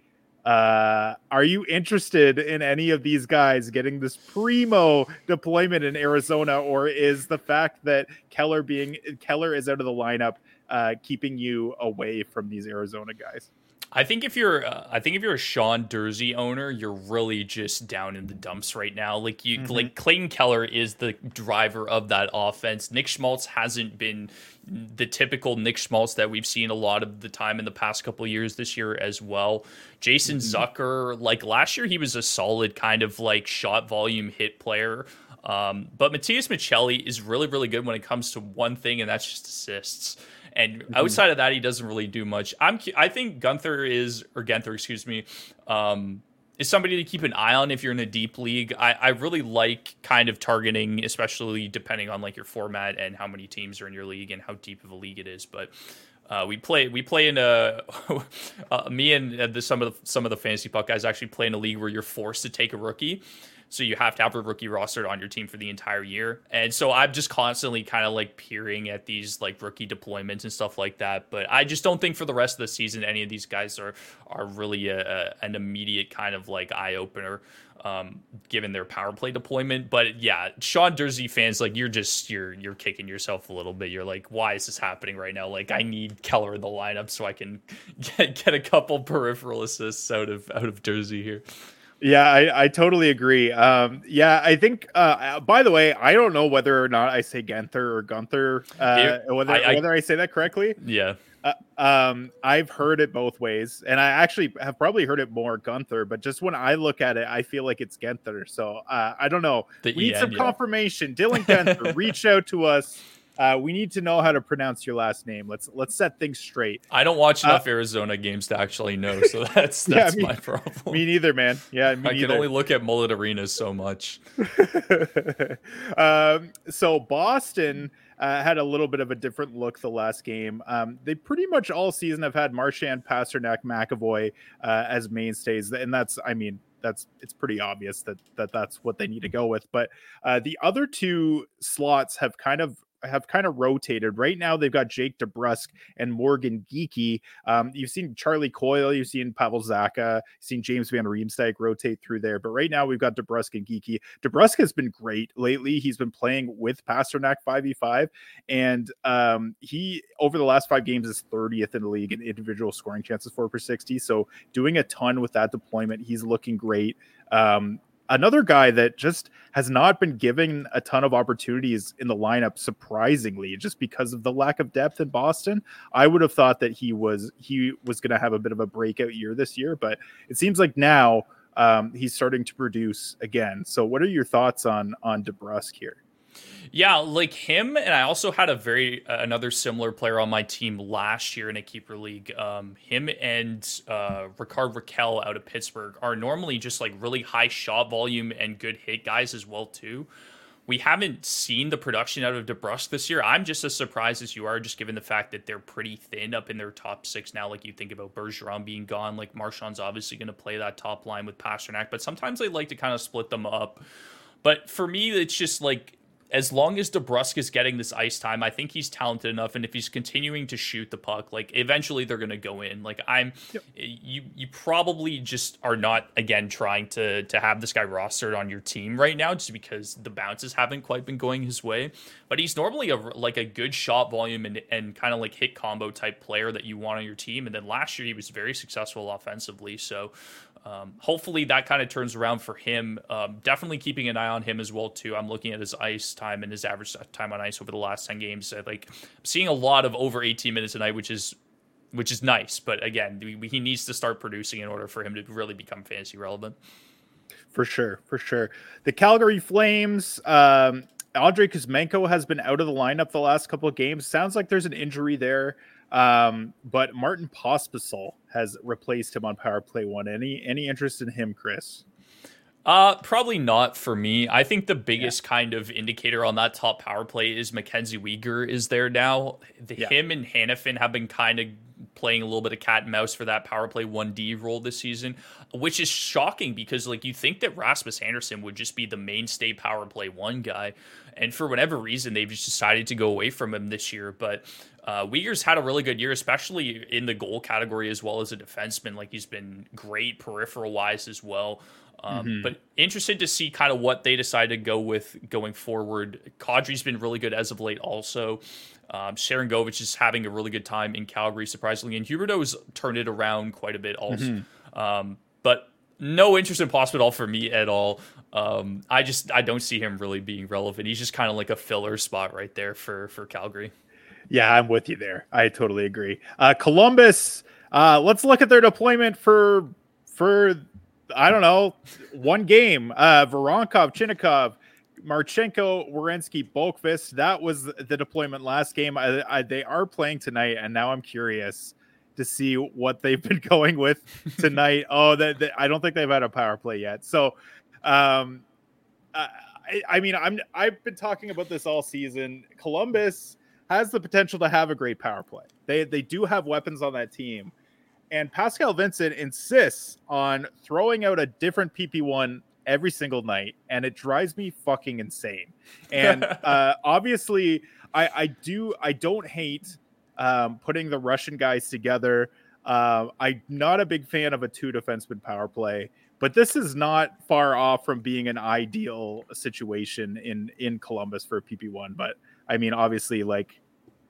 A: Uh, are you interested in any of these guys getting this primo deployment in Arizona, or is the fact that Keller being Keller is out of the lineup uh, keeping you away from these Arizona guys?
B: I think if you're, uh, I think if you're a Sean Durzi owner, you're really just down in the dumps right now. Like you, mm-hmm. like Clayton Keller is the driver of that offense. Nick Schmaltz hasn't been the typical Nick Schmaltz that we've seen a lot of the time in the past couple of years. This year as well, Jason mm-hmm. Zucker, like last year, he was a solid kind of like shot volume hit player. Um, but Matthias Michelli is really, really good when it comes to one thing, and that's just assists. And outside of that, he doesn't really do much. I'm, I think Gunther is, or Genther, excuse me, um, is somebody to keep an eye on if you're in a deep league. I, I really like kind of targeting, especially depending on like your format and how many teams are in your league and how deep of a league it is. But uh, we play, we play in a, uh, me and uh, the, some of the some of the fantasy puck guys actually play in a league where you're forced to take a rookie. So you have to have a rookie rostered on your team for the entire year. And so I'm just constantly kind of like peering at these like rookie deployments and stuff like that. But I just don't think for the rest of the season, any of these guys are, are really a, a, an immediate kind of like eye opener um, given their power play deployment. But yeah, Sean Durzi fans, like you're just, you're, you're kicking yourself a little bit. You're like, why is this happening right now? Like I need Keller in the lineup so I can get, get a couple peripheral assists out of, out of Durzi here.
A: Yeah, I, I totally agree. Um, yeah, I think, uh, by the way, I don't know whether or not I say Genther or Gunther, uh, whether, I, I, whether I say that correctly.
B: Yeah.
A: Uh, um, I've heard it both ways, and I actually have probably heard it more Gunther, but just when I look at it, I feel like it's Genther. So uh, I don't know.
B: The
A: we need
B: E N,
A: some
B: yeah.
A: confirmation. Dylan Genther, reach out to us. Uh, we need to know how to pronounce your last name. Let's let's set things straight.
B: I don't watch enough
A: uh,
B: Arizona games to actually know, so that's that's
A: yeah, me,
B: my problem.
A: Me neither, man. Yeah, me
B: I
A: neither.
B: can only look at Mullet Arenas so much.
A: um, so Boston uh, had a little bit of a different look the last game. Um, they pretty much all season have had Marchand, Pasternak, McAvoy uh, as mainstays, and that's, I mean, that's it's pretty obvious that that that's what they need to go with. But uh, the other two slots have kind of have kind of rotated. Right now, they've got Jake DeBrusk and Morgan Geekie. Um, you've seen Charlie Coyle, you've seen Pavel Zacha, you've seen James Van Riemsdyk rotate through there. But right now, we've got DeBrusk and Geekie. DeBrusk has been great lately. He's been playing with Pasternak five v five, and um, he, over the last five games, is thirtieth in the league in individual scoring chances for per sixty. So doing a ton with that deployment. He's looking great. Um, Another guy that just has not been given a ton of opportunities in the lineup, surprisingly, just because of the lack of depth in Boston. I would have thought that he was he was going to have a bit of a breakout year this year, but it seems like now um, he's starting to produce again. So, what are your thoughts on on DeBrusk here?
B: Yeah, like him, and I also had a very uh, another similar player on my team last year in a keeper league. Um, him and uh, Ricard Raquel out of Pittsburgh are normally just like really high shot volume and good hit guys as well too. We haven't seen the production out of DeBrusk this year. I'm just as surprised as you are, just given the fact that they're pretty thin up in their top six now. Like you think about Bergeron being gone, like Marchand's obviously going to play that top line with Pasternak, but sometimes they like to kind of split them up. But for me, it's just like, as long as DeBrusk is getting this ice time, I think he's talented enough. And if he's continuing to shoot the puck, like eventually they're going to go in. Like I'm, yep. you you probably just are not, again, trying to to have this guy rostered on your team right now, just because the bounces haven't quite been going his way. But he's normally a like a good shot volume and, and kind of like hit combo type player that you want on your team. And then last year he was very successful offensively. So Um, hopefully that kind of turns around for him. Um, definitely keeping an eye on him as well too. I'm looking at his ice time and his average time on ice over the last ten games. Uh, like I'm seeing a lot of over eighteen minutes a night, which is which is nice. But again, we, he needs to start producing in order for him to really become fantasy relevant.
A: For sure, for sure. The Calgary Flames. Um, Andrei Kuzmenko has been out of the lineup the last couple of games. Sounds like there's an injury there. Um, but Martin Pospisil has replaced him on power play one. Any any interest in him, Chris?
B: Uh, probably not for me. I think the biggest yeah. kind of indicator on that top power play is Mackenzie Weegar is there now. The, yeah. Him and Hanifin have been kind of playing a little bit of cat and mouse for that power play one D role this season, which is shocking because like you think that Rasmus Anderson would just be the mainstay power play one guy. And for whatever reason, they've just decided to go away from him this year. But uh, Weegar's had a really good year, especially in the goal category as well as a defenseman. Like he's been great peripheral wise as well. Um, mm-hmm. But interested to see kind of what they decide to go with going forward. Kadri's been really good as of late also. Um, Sharangovich is having a really good time in Calgary, surprisingly. And Huberdeau's turned it around quite a bit also. Mm-hmm. Um, but no interest in Pospisil for me at all. Um, I just I don't see him really being relevant. He's just kind of like a filler spot right there for, for Calgary.
A: Yeah, I'm with you there. I totally agree. Uh, Columbus, uh, let's look at their deployment for for – I don't know, one game. Uh, Voronkov, Chinnikov, Marchenko, Werenski, Bolkvist. That was the deployment last game. I, I, they are playing tonight, and now I'm curious to see what they've been going with tonight. oh, that, that I don't think they've had a power play yet. So, um, I, I mean, I'm I've been talking about this all season. Columbus has the potential to have a great power play. They they do have weapons on that team. And Pascal Vincent insists on throwing out a different P P one every single night, and it drives me fucking insane. And uh, obviously, I, I do I don't hate um, putting the Russian guys together. Uh, I'm not a big fan of a two defenseman power play, but this is not far off from being an ideal situation in in Columbus for a P P one. But I mean, obviously, like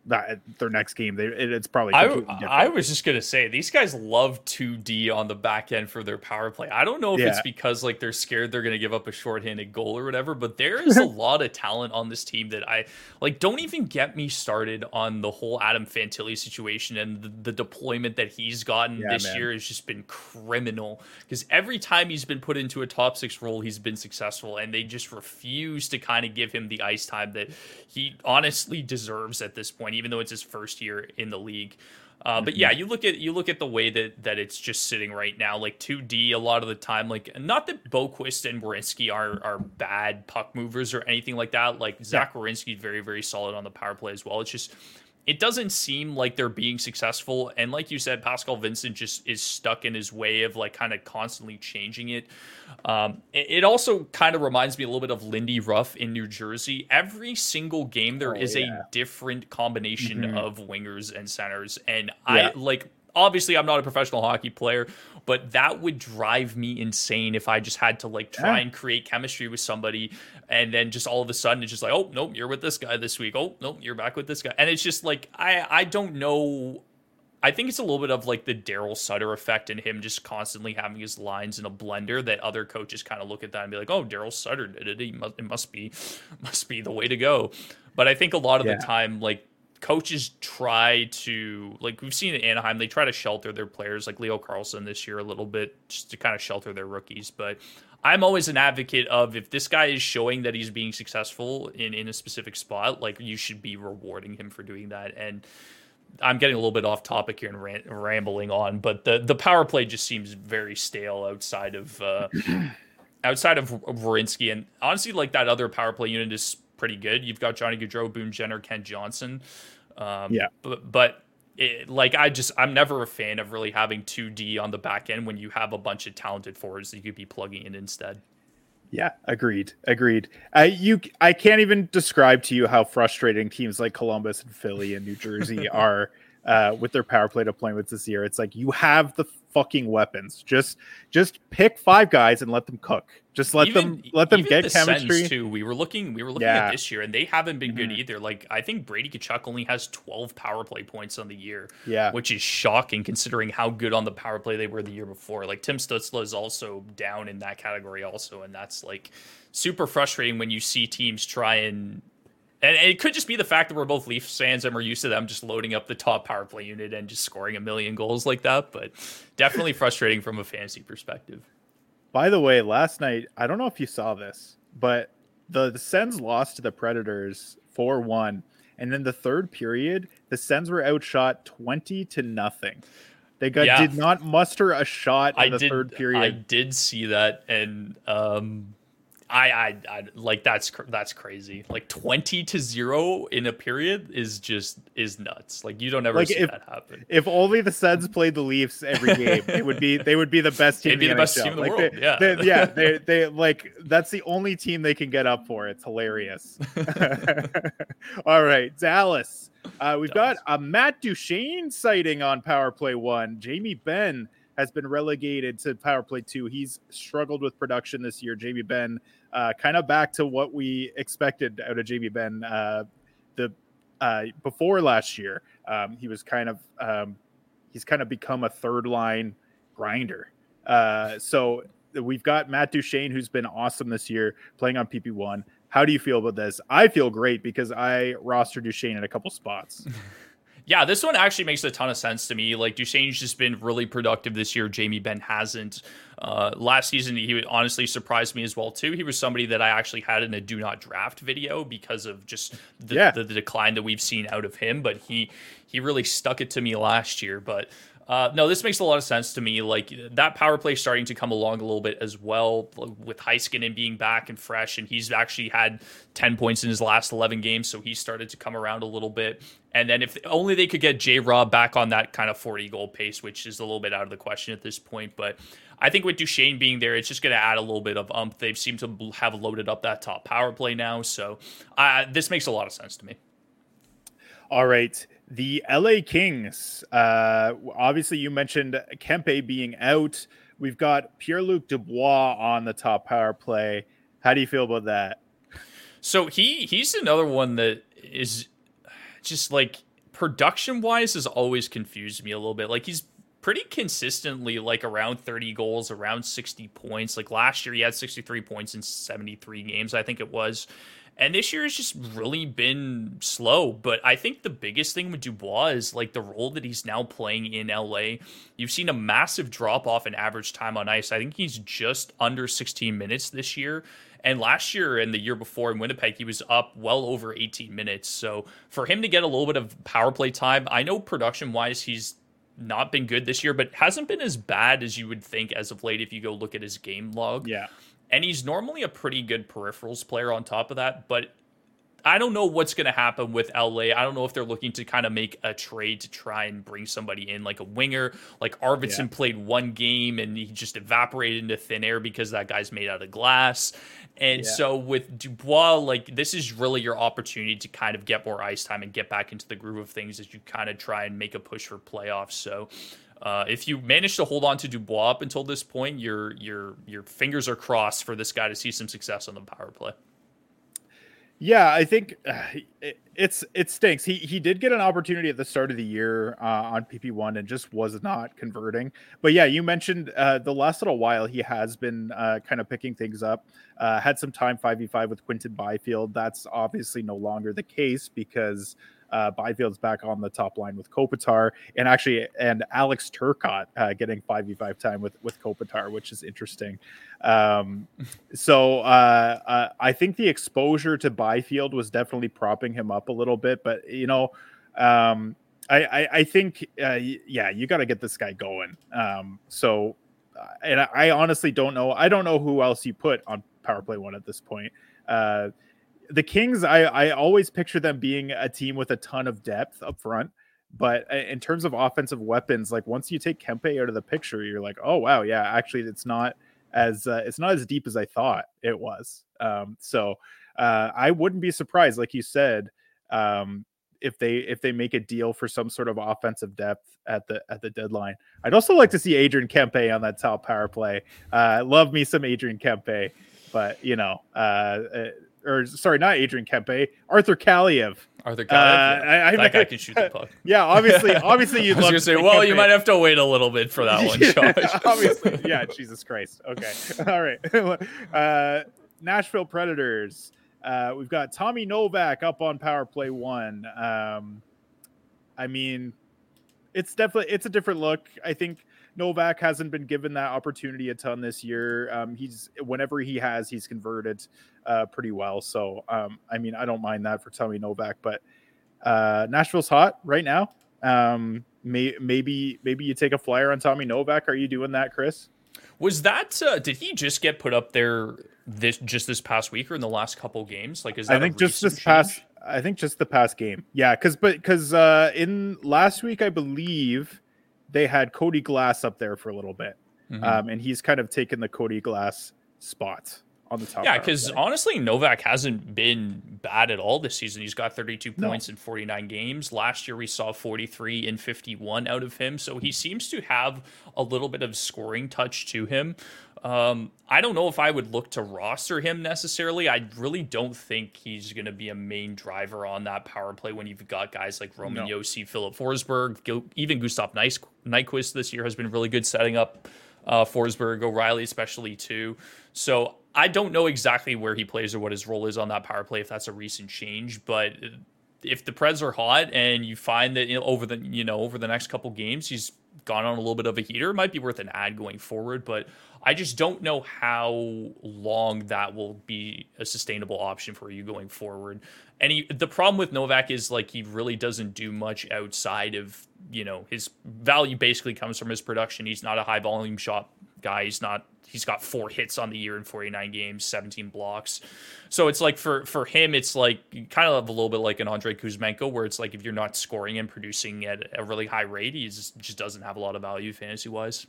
A: that their next game, they it, it's probably
B: I
A: completely different.
B: I was just gonna say these guys love two D on the back end for their power play. I don't know if
A: Yeah.
B: it's because like they're scared they're gonna give up a shorthanded goal or whatever, but there is a lot of talent on this team that I like. Don't even get me started on the whole Adam Fantilli situation and the, the deployment that he's gotten
A: Yeah,
B: this
A: man.
B: year has just been criminal. Because every time he's been put into a top six role, he's been successful, and they just refuse to kind of give him the ice time that he honestly deserves at this point, even though it's his first year in the league. Uh, but yeah, you look at you look at the way that that it's just sitting right now, like two D a lot of the time. Like, not that Boquist and Werenski are are bad puck movers or anything like that. Like, Zach Werenski is very very solid on the power play as well. It's just it doesn't seem like they're being successful. And like you said, Pascal Vincent just is stuck in his way of like kind of constantly changing it. Um, it, it also kind of reminds me a little bit of Lindy Ruff in New Jersey. Every single game, there
A: Oh,
B: is
A: yeah.
B: a different combination
A: Mhm.
B: of wingers and centers. And
A: Yeah.
B: I like, obviously I'm not a professional hockey player, but that would drive me insane if I just had to like try
A: Yeah.
B: and create chemistry with somebody, and then just all of a sudden it's just like, oh nope, you're with this guy this week. Oh nope, you're back with this guy. And it's just like I I don't know. I think it's a little bit of like the Daryl Sutter effect in him just constantly having his lines in a blender that other coaches kind of look at that and be like, oh, Daryl Sutter did it. He must, it must be must be the way to go. But I think a lot of
A: Yeah.
B: the time, like, coaches try to, like we've seen in Anaheim, they try to shelter their players, like Leo Carlson this year a little bit, just to kind of shelter their rookies. But I'm always an advocate of, if this guy is showing that he's being successful in, in a specific spot, like, you should be rewarding him for doing that. And I'm getting a little bit off topic here and ran- rambling on, but the, the power play just seems very stale outside of uh, outside of Werenski. And honestly, like, that other power play unit is pretty good. You've got Johnny Gaudreau, Boone Jenner, Ken Johnson. Um,
A: Yeah.
B: But, but it, like, I just, I'm never a fan of really having two D on the back end when you have a bunch of talented forwards that you could be plugging in instead.
A: Yeah, agreed. Agreed. Uh, you, I can't even describe to you how frustrating teams like Columbus and Philly and New Jersey are uh, with their power play deployments this year. It's like, you have the fucking weapons. Just, just pick five guys and let them cook. Just let
B: Even-
A: them, let them
B: even
A: get
B: the
A: chemistry.
B: Sens too. We were looking, we were looking
A: Yeah.
B: at this year, and they haven't been good
A: Mhm.
B: either. Like, I think Brady Tkachuk only has twelve power play points on the year,
A: Yeah.
B: which is shocking considering how good on the power play they were the year before. Like, Tim Stutzla is also down in that category also, and that's like super frustrating when you see teams try and. And it could just be the fact that we're both Leafs fans and we're used to them just loading up the top power play unit and just scoring a million goals like that. But definitely frustrating from a fantasy perspective.
A: By the way, last night, I don't know if you saw this, but the, the Sens lost to the Predators four one. And in the third period, the Sens were outshot twenty to nothing. They got
B: Yeah.
A: did not muster a shot in
B: I
A: the
B: did,
A: third period.
B: I did see that, and um, I, I, I like that's cr- that's crazy. Like twenty to zero in a period is just is nuts. Like, you don't ever
A: Like,
B: see
A: if-
B: that happen.
A: If only the Sens played the Leafs every game, they would be they would be the best team.
B: They'd be
A: in
B: the best
A: N H L.
B: team in the
A: Like,
B: world,
A: they-
B: yeah.
A: they- yeah. They they like that's the only team they can get up for. It's hilarious. All right, Dallas. Uh, we've
B: Dallas.
A: got a Matt Duchene sighting on Power Play One. Jamie Benn has been relegated to Power Play Two. He's struggled with production this year. Jamie Benn, uh, kind of back to what we expected out of Jamie Benn. Uh, the uh, before last year, um, he was kind of um, he's kind of become a third line grinder. Uh, so we've got Matt Duchene, who's been awesome this year, playing on P P one. How do you feel about this? I feel great because I rostered Duchene in a couple spots.
B: Yeah, this one actually makes a ton of sense to me. Like, Duchene's just been really productive this year. Jamie Benn hasn't. Uh, last season, he honestly surprised me as well, too. He was somebody that I actually had in a do not draft video because of just the,
A: Yeah.
B: the, the decline that we've seen out of him. But he he really stuck it to me last year. But uh, no, this makes a lot of sense to me. Like, that power play starting to come along a little bit as well, with Heiskanen being back and fresh. And he's actually had ten points in his last eleven games. So he started to come around a little bit. And then if only they could get J-Rob back on that kind of forty-goal pace, which is a little bit out of the question at this point. But I think with Duchene being there, it's just going to add a little bit of umph. They seem to have loaded up that top power play now. So uh, this makes a lot of sense to me.
A: All right. The L A Kings. Uh, obviously, you mentioned Kempe being out. We've got Pierre-Luc Dubois on the top power play. How do you feel about that?
B: So he he's another one that is just like, production wise has always confused me a little bit. Like he's pretty consistently like around thirty goals, around sixty points. Like last year he had sixty-three points in seventy-three games, I think it was. And this year has just really been slow. But I think the biggest thing with Dubois is like the role that he's now playing in L A. You've seen a massive drop off in average time on ice. I think he's just under sixteen minutes this year. And last year and the year before in Winnipeg, he was up well over eighteen minutes. So for him to get a little bit of power play time, I know production wise, he's not been good this year, but hasn't been as bad as you would think as of late if you go look at his game log.
A: Yeah.
B: And he's normally a pretty good peripherals player on top of that, but I don't know what's going to happen with L A. I don't know if they're looking to kind of make a trade to try and bring somebody in like a winger. Like Arvidsson yeah. played one game and he just evaporated into thin air because that guy's made out of glass. And yeah. so with Dubois, like this is really your opportunity to kind of get more ice time and get back into the groove of things as you kind of try and make a push for playoffs. So uh, if you manage to hold on to Dubois up until this point, your your your fingers are crossed for this guy to see some success on the power play.
A: Yeah, I think uh, it, it's it stinks. He he did get an opportunity at the start of the year uh, on P P one and just was not converting. But yeah, you mentioned uh, the last little while he has been uh, kind of picking things up. Uh, had some time five v five with Quinton Byfield. That's obviously no longer the case because uh, Byfield's back on the top line with Kopitar, and actually and Alex Turcotte uh, getting five v five time with with Kopitar, which is interesting. Um, so uh, uh, I think the exposure to Byfield was definitely propping him up a little bit, but you know, um, I, I, I think, uh, yeah, you got to get this guy going. Um, so, uh, and I, I honestly don't know. I don't know who else you put on power play one at this point. Uh, the Kings, I, I always picture them being a team with a ton of depth up front. But in terms of offensive weapons, like once you take Kempe out of the picture, you're like, oh, wow, yeah, actually, it's not as uh, it's not as deep as I thought it was. Um, so uh, I wouldn't be surprised, like you said, um, if they if they make a deal for some sort of offensive depth at the at the deadline. I'd also like to see Adrian Kempe on that top power play. Uh, love me some Adrian Kempe, but you know, uh, or sorry, not Adrian Kempe, Arthur Kaliyev.
B: Arthur Kaliyev,
A: uh,
B: yeah.
A: I, I,
B: that guy can shoot the puck.
A: Yeah, obviously, obviously you'd
B: I was
A: love
B: gonna
A: to
B: say, well, Kempe. You might have to wait a little bit for that one, Josh.
A: Obviously, yeah, Jesus Christ. Okay, all right. Uh, Nashville Predators. Uh, we've got Tommy Novak up on power play one. Um, I mean, it's definitely it's a different look. I think Novak hasn't been given that opportunity a ton this year. Um, he's whenever he has, he's converted uh, pretty well. So, um, I mean, I don't mind that for Tommy Novak, but uh, Nashville's hot right now. Um, may, maybe maybe you take a flyer on Tommy Novak. Are you doing that, Chris?
B: Was that uh, did he just get put up there this just this past week or in the last couple games? Like, is that
A: I think
B: a
A: just this
B: change?
A: past I think just the past game. Yeah, because but because uh, in last week I believe they had Cody Glass up there for a little bit, mm-hmm. um, and he's kind of taken the Cody Glass spot on the top.
B: Yeah, because honestly, Novak hasn't been bad at all this season. He's got thirty-two points no. in forty-nine games. Last year, we saw forty-three in fifty-one out of him. So he seems to have a little bit of scoring touch to him. Um, I don't know if I would look to roster him necessarily. I really don't think he's going to be a main driver on that power play when you've got guys like Roman no. Josi, Philip Forsberg, even Gustav Nyquist this year has been really good setting up uh, Forsberg, O'Reilly especially too. So I don't know exactly where he plays or what his role is on that power play, if that's a recent change, but if the Preds are hot and you find that you know, over the you know over the next couple games he's gone on a little bit of a heater, it might be worth an ad going forward, but I just don't know how long that will be a sustainable option for you going forward. And he, the problem with Novak is like he really doesn't do much outside of, you know, his value basically comes from his production. He's not a high volume shot guy. He's not, he's got four hits on the year in forty-nine games, seventeen blocks. So it's like for, for him, it's like kind of a little bit like an Andrei Kuzmenko, where it's like if you're not scoring and producing at a really high rate, he just, just doesn't have a lot of value fantasy wise.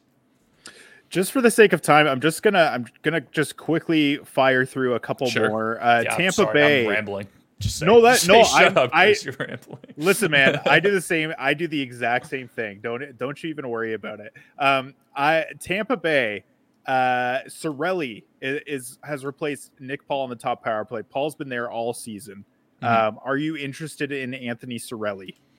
A: Just for the sake of time, I'm just gonna I'm gonna just quickly fire through a couple
B: sure.
A: more. Uh,
B: yeah,
A: Tampa
B: sorry,
A: Bay.
B: I'm rambling. Just say,
A: no, that
B: just
A: no.
B: say, shut
A: I,
B: up,
A: I
B: you're rambling.
A: Listen, man. I do the same. I do the exact same thing. Don't don't you even worry about it. Um, I Tampa Bay. Uh, Cirelli is, is has replaced Nick Paul on the top power play. Paul's been there all season. Mm-hmm. Um, are you interested in Anthony Cirelli?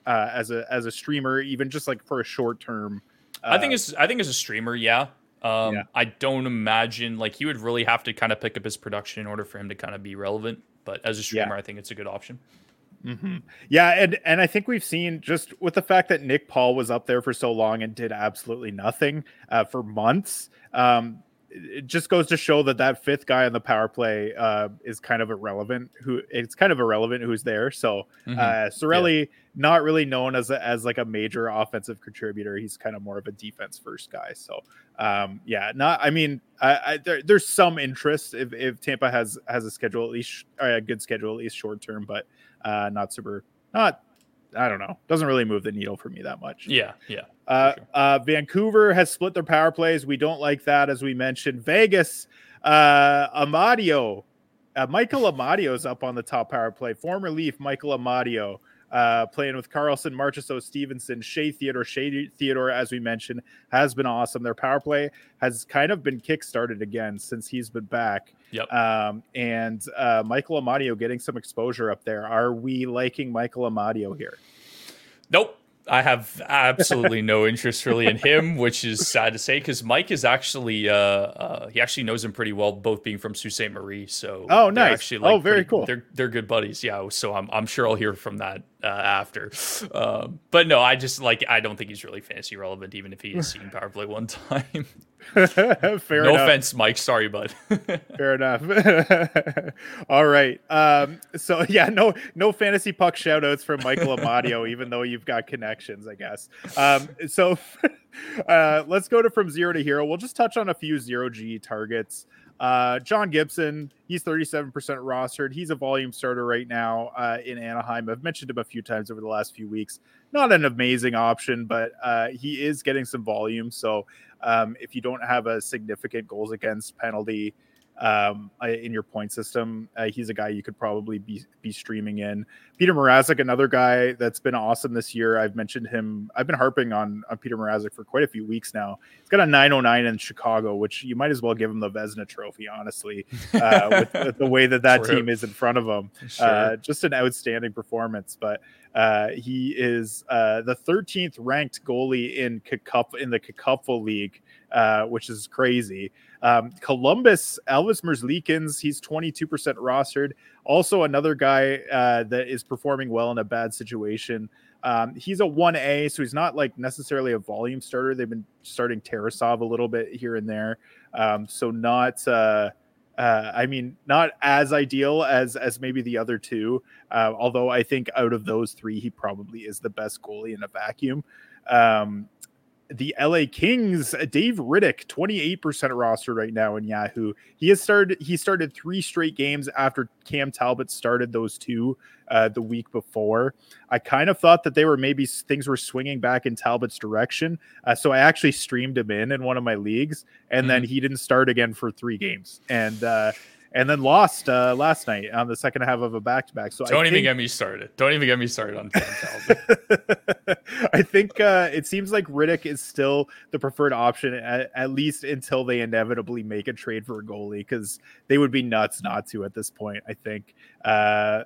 A: uh, as a as a streamer, even just like for a short term. Uh,
B: I think it's I think as a streamer, yeah. Um,
A: Yeah.
B: I don't imagine like he would really have to kind of pick up his production in order for him to kind of be relevant. But as a streamer,
A: Yeah.
B: I think it's a good option.
A: Mm-hmm. Yeah, and and I think we've seen just with the fact that Nick Paul was up there for so long and did absolutely nothing uh, for months. Um, it just goes to show that that fifth guy on the power play uh, is kind of irrelevant. Who it's kind of irrelevant who's there. So
B: Mm-hmm.
A: uh, Cirelli, yeah. not really known as a, as like a major offensive contributor. He's kind of more of a defense first guy. So um, yeah, not. I mean, I, I, there, there's some interest if, if Tampa has has a schedule at least a good schedule at least short term, but uh, not super. Not. I don't know. Doesn't really move the needle for me that much.
B: Yeah, yeah.
A: Uh,
B: sure.
A: uh, Vancouver has split their power plays. We don't like that, as we mentioned. Vegas, uh, Amadio, uh, Michael Amadio's up on the top power play. Former Leaf Michael Amadio uh, playing with Carlson, Marchessault, Stevenson, Shea Theodore. Shea Theodore, as we mentioned, has been awesome. Their power play has kind of been kickstarted again since he's been back.
B: Yep.
A: Um, and uh, Michael Amadio getting some exposure up there. Are we liking Michael Amadio here?
B: Nope. I have absolutely no interest really in him, which is sad to say because Mike is actually uh, uh, he actually knows him pretty well, both being from Sault Ste. Marie. So
A: oh, nice.
B: Actually, like,
A: oh, very
B: pretty,
A: cool.
B: They're they're good buddies. Yeah. So I'm I'm sure I'll hear from that uh, after. Um, but no, I just like I don't think he's really fantasy relevant, even if he has seen power play one time.
A: Fair
B: no
A: enough.
B: offense, Mike. Sorry, bud.
A: Fair enough. All right. Um, so yeah, no no fantasy puck shout outs from Michael Amadio, even though you've got connections, I guess. Um, so uh, let's go to from zero to hero. We'll just touch on a few zero G targets. Uh, John Gibson, he's thirty-seven percent rostered. He's a volume starter right now uh, in Anaheim. I've mentioned him a few times over the last few weeks. Not an amazing option, but uh, he is getting some volume. So um, if you don't have a significant goals against penalty um, in your point system, uh, he's a guy you could probably be be streaming in. Peter Mrazek, another guy that's been awesome this year. I've mentioned him. I've been harping on, on Peter Mrazek for quite a few weeks now. He's got a nine oh nine in Chicago, which you might as well give him the Vezina Trophy, honestly, uh, with, with the way that that
B: True.
A: team is in front of him.
B: Sure.
A: Uh, just an outstanding performance. But uh, he is uh, the thirteenth ranked goalie in Cup in the Cupful League, uh, which is crazy. Um, Columbus, Elvis Merzlikins, he's twenty-two percent rostered. Also another guy uh, that is performing well in a bad situation. Um, he's a one A, so he's not like necessarily a volume starter. They've been starting Tarasov a little bit here and there. Um, so not, uh, uh, I mean, not as ideal as, as maybe the other two. Uh, although I think out of those three, he probably is the best goalie in a vacuum. Um, The L A Kings, Dave Riddick, twenty-eight percent roster right now in Yahoo. He has started. He started three straight games after Cam Talbot started those two uh, the week before. I kind of thought that they were maybe things were swinging back in Talbot's direction, uh, so I actually streamed him in in one of my leagues, and mm-hmm. then he didn't start again for three games, and uh, and then lost uh, last night on the second half of a back-to-back. So
B: don't
A: I
B: even
A: think...
B: get me started. Don't even get me started on Cam Talbot.
A: I think uh, it seems like Riddick is still the preferred option, at, at least until they inevitably make a trade for a goalie, because they would be nuts not to at this point, I think. Uh,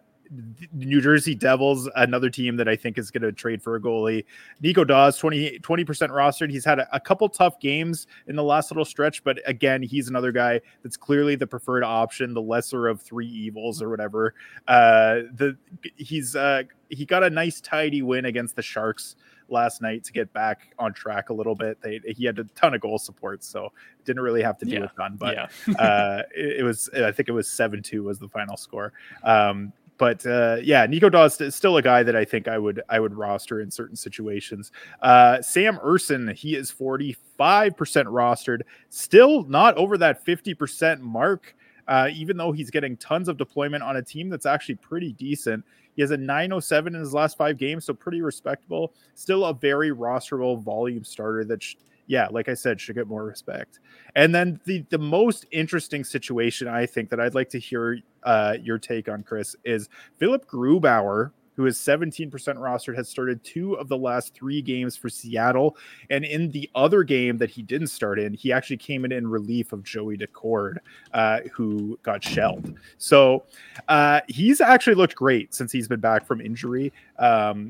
A: New Jersey Devils, another team that I think is going to trade for a goalie. Nico Dawes, twenty, twenty percent rostered. He's had a, a couple tough games in the last little stretch, but again, he's another guy that's clearly the preferred option, the lesser of three evils or whatever. Uh, the he's uh, he got a nice tidy win against the Sharks last night to get back on track a little bit. They he had a ton of goal support, so didn't really have to do
B: yeah.
A: a ton, but
B: yeah.
A: uh, it, it was I think it was seven two was the final score. Um, But uh, yeah, Nico Dawes is still a guy that I think I would I would roster in certain situations. Uh, Sam Urson, he is forty-five percent rostered, still not over that fifty percent mark, uh, even though he's getting tons of deployment on a team that's actually pretty decent. He has a nine oh seven in his last five games, so pretty respectable. Still a very rosterable volume starter that, sh- yeah, like I said, should get more respect. And then the, the most interesting situation, I think, that I'd like to hear uh, your take on, Chris, is Philip Grubauer, who is seventeen percent rostered, has started two of the last three games for Seattle. And in the other game that he didn't start in, he actually came in in relief of Joey Decord, uh, who got shelled. So uh, he's actually looked great since he's been back from injury. Um,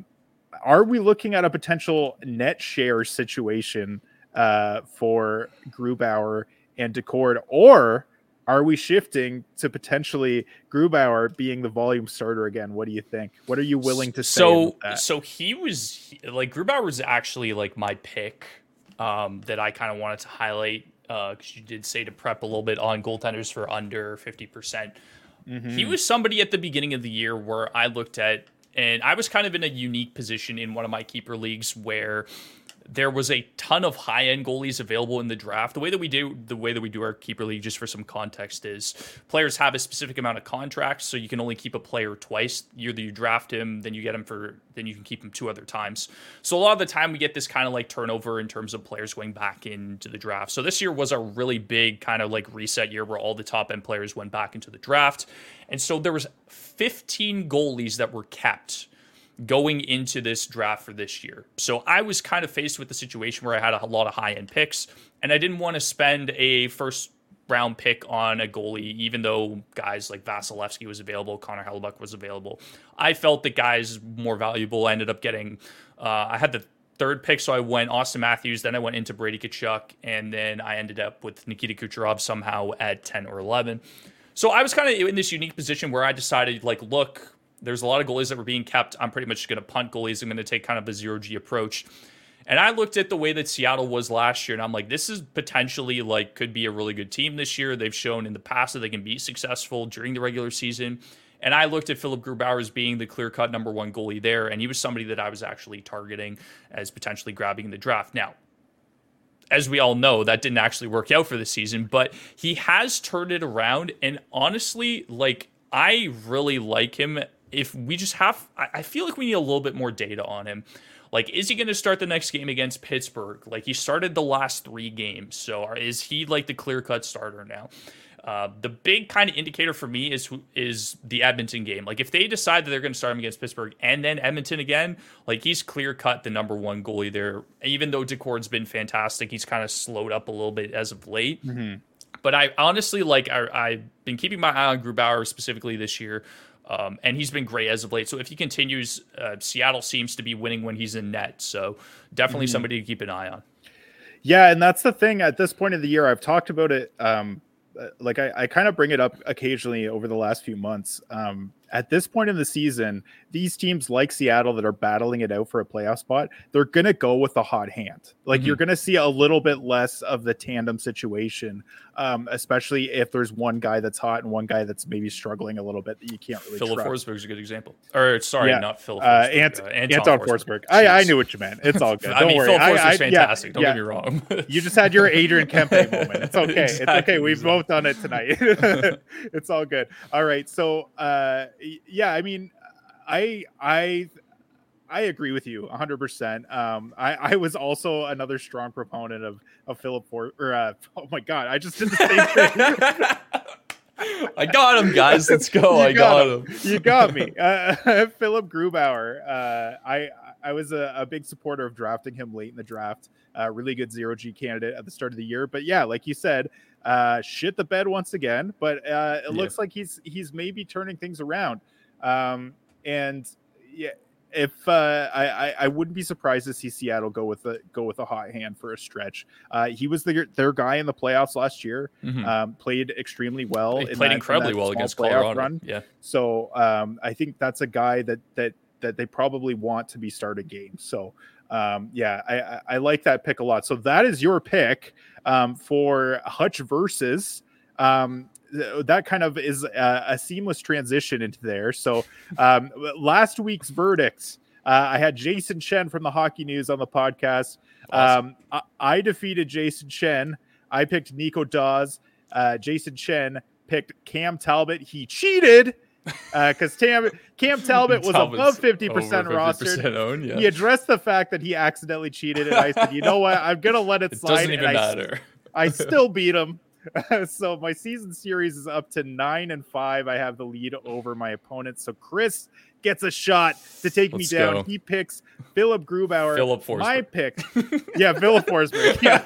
A: are we looking at a potential net share situation uh, for Grubauer and Daccord, or are we shifting to potentially Grubauer being the volume starter again? What do you think? What are you willing to say?
B: So,
A: about that?
B: so he was like Grubauer was actually like my pick um, that I kind of wanted to highlight because uh, you did say to prep a little bit on goaltenders for under fifty percent. Mm-hmm. He was somebody at the beginning of the year where I looked at, and I was kind of in a unique position in one of my keeper leagues where there was a ton of high-end goalies available in the draft. The way that we do the way that we do our keeper league, just for some context, is players have a specific amount of contracts, so you can only keep a player twice. Either you draft him, then you get him for, then you can keep him two other times. So a lot of the time we get this kind of like turnover in terms of players going back into the draft. So this year was a really big kind of like reset year where all the top-end players went back into the draft. And so there was fifteen goalies that were kept going into this draft for this year. So I was kind of faced with the situation where I had a lot of high-end picks, and I didn't want to spend a first-round pick on a goalie, even though guys like Vasilevsky was available, Connor Hellebuyck was available. I felt that guys more valuable. I ended up getting, uh, I had the third pick, so I went Austin Matthews, then I went into Brady Tkachuk, and then I ended up with Nikita Kucherov somehow at ten or eleven. So I was kind of in this unique position where I decided, like, look, there's a lot of goalies that were being kept. I'm pretty much going to punt goalies. I'm going to take kind of a zero-G approach. And I looked at the way that Seattle was last year, and I'm like, this is potentially, like, could be a really good team this year. They've shown in the past that they can be successful during the regular season. And I looked at Philip Grubauer as being the clear-cut number one goalie there, and he was somebody that I was actually targeting as potentially grabbing in the draft. Now, as we all know, that didn't actually work out for the season, but he has turned it around. And honestly, like, I really like him. If we just have, I feel like we need a little bit more data on him. Like, is he going to start the next game against Pittsburgh? Like, he started the last three games. So is he like the clear-cut starter now? Uh, the big kind of indicator for me is is the Edmonton game. Like, if they decide that they're going to start him against Pittsburgh and then Edmonton again, like, he's clear-cut the number one goalie there. Even though Deccord's been fantastic, he's kind of slowed up a little bit as of late. Mm-hmm. But I honestly, like, I, I've been keeping my eye on Grubauer specifically this year. Um, and he's been great as of late. So if he continues, uh, Seattle seems to be winning when he's in net. So definitely mm-hmm. somebody to keep an eye on.
A: Yeah, and that's the thing at this point of the year. I've talked about it. Um, like I, I kind of bring it up occasionally over the last few months. Um, at this point in the season, these teams like Seattle that are battling it out for a playoff spot, they're going to go with the hot hand. Like mm-hmm. you're going to see a little bit less of the tandem situation, um, especially if there's one guy that's hot and one guy that's maybe struggling a little bit that you can't really
B: Philip
A: trust.
B: Forsberg's a good example. Or sorry, yeah. not Philip
A: uh,
B: Forsberg.
A: Ant-
B: uh,
A: Anton, Anton Forsberg. Forsberg. I, I knew what you meant. It's all good.
B: I
A: Don't
B: mean,
A: worry.
B: Philip Forsberg's
A: I, I,
B: fantastic.
A: Yeah,
B: Don't
A: yeah.
B: get me wrong.
A: You just had your Adrian Kempe moment. It's okay.
B: Exactly.
A: It's okay. We've both done it tonight. It's all good. All right. So, uh, yeah, I mean, I I I agree with you one hundred percent. Um, I, I was also another strong proponent of of Philip For or uh, oh my god, I just did the same
B: thing. I got him, guys. Let's go.
A: You
B: I got, got
A: him.
B: him.
A: You got me. Uh, Philip Grubauer. Uh, I I was a, a big supporter of drafting him late in the draft. Uh, really good zero G candidate at the start of the year. But yeah, like you said, uh, shit the bed once again. But uh, it yeah. looks like he's he's maybe turning things around. Um, And yeah, if uh, I, I wouldn't be surprised to see Seattle go with a go with a hot hand for a stretch. Uh, he was the, their guy in the playoffs last year.
B: Mm-hmm.
A: Um, played extremely well.
B: He played
A: that,
B: incredibly well against Colorado. Run. Yeah.
A: So um, I think that's a guy that that that they probably want to be starting games. So um, yeah, I, I, I like that pick a lot. So that is your pick um, for Hutch versus. Um, that kind of is a, a seamless transition into there. So um, last week's verdict, uh, I had Jason Chen from the Hockey News on the podcast.
B: Awesome.
A: Um, I, I defeated Jason Chen. I picked Nico Dawes. Uh, Jason Chen picked Cam Talbot. He cheated because uh, Tam, Cam Talbot was above fifty percent rostered.
B: Owned, yeah.
A: He addressed the fact that he accidentally cheated. And I said, you know what? I'm going to let it,
B: it
A: slide.
B: Doesn't even
A: and
B: matter.
A: I, I still beat him. So my season series is up to nine and five. I have the lead over my opponent. So Chris gets a shot to take
B: Let's
A: me down.
B: Go.
A: He picks Philip Grubauer.
B: Philip Forsberg.
A: My pick. Yeah, Philip Forsberg. Yeah.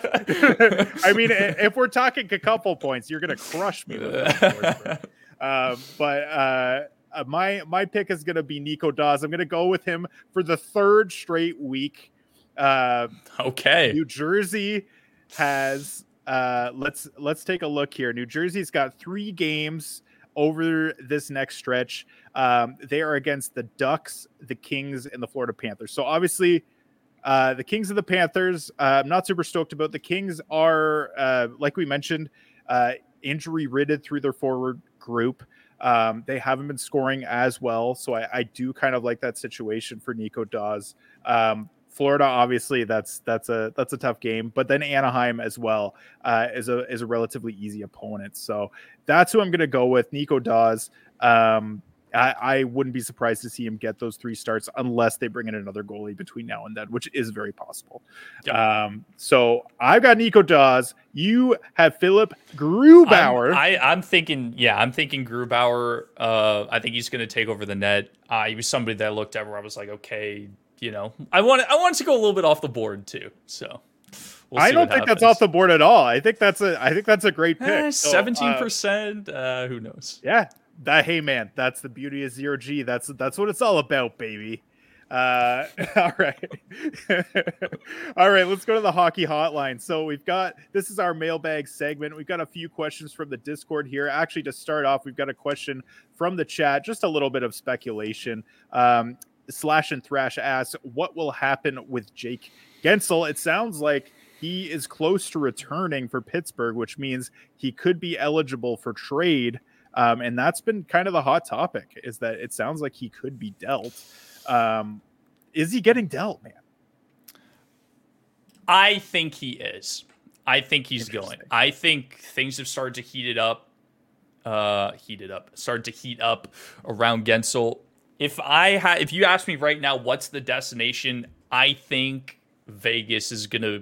A: So, I mean, if we're talking a couple points, you're going to crush me with Philip Forsberg. Uh, but uh, uh, my my pick is going to be Nico Dawes. I'm going to go with him for the third straight week. Uh,
B: okay.
A: New Jersey has uh, let's let's take a look here. New Jersey's got three games over this next stretch. Um, they are against the Ducks, the Kings, and the Florida Panthers. So obviously, uh, the Kings and the Panthers. Uh, I'm not super stoked about. The Kings are, uh, like we mentioned, uh, injury ridden through their forward group. Um, they haven't been scoring as well, so I, I do kind of like that situation for Nico Dawes. Um, Florida, obviously, that's that's a that's a tough game, but then Anaheim as well uh, is a is a relatively easy opponent. So that's who I'm going to go with, Nico Dawes. Um, I, I wouldn't be surprised to see him get those three starts unless they bring in another goalie between now and then, which is very possible. Yep. Um, so I've got Nico Dawes. You have Philip Grubauer.
B: I'm, I, I'm thinking, yeah, I'm thinking Grubauer. Uh, I think he's going to take over the net. Uh, he was somebody that I looked at where I was like, okay, you know, I wanted, I wanted to go a little bit off the board too. So
A: we'll I don't think happens. That's off the board at all. I think that's a, I think that's a great pick.
B: Eh, seventeen percent. Uh, who knows?
A: Yeah. That, hey man, that's the beauty of zero G. That's that's what it's all about, baby. Uh, all right, all right. Let's go to the hockey hotline. So we've got this is our mailbag segment. We've got a few questions from the Discord here. Actually, to start off, we've got a question from the chat. Just a little bit of speculation. Um, Slash and Thrash asks, "What will happen with Jake Guentzel?" It sounds like he is close to returning for Pittsburgh, which means he could be eligible for trade. Um, and that's been kind of the hot topic, is that it sounds like he could be dealt. Um, is he getting dealt, man?
B: I think he is. I think he's going. I think things have started to heat it up. Uh, heated up. Started to heat up around Guentzel. If I had, if you ask me right now, what's the destination? I think Vegas is gonna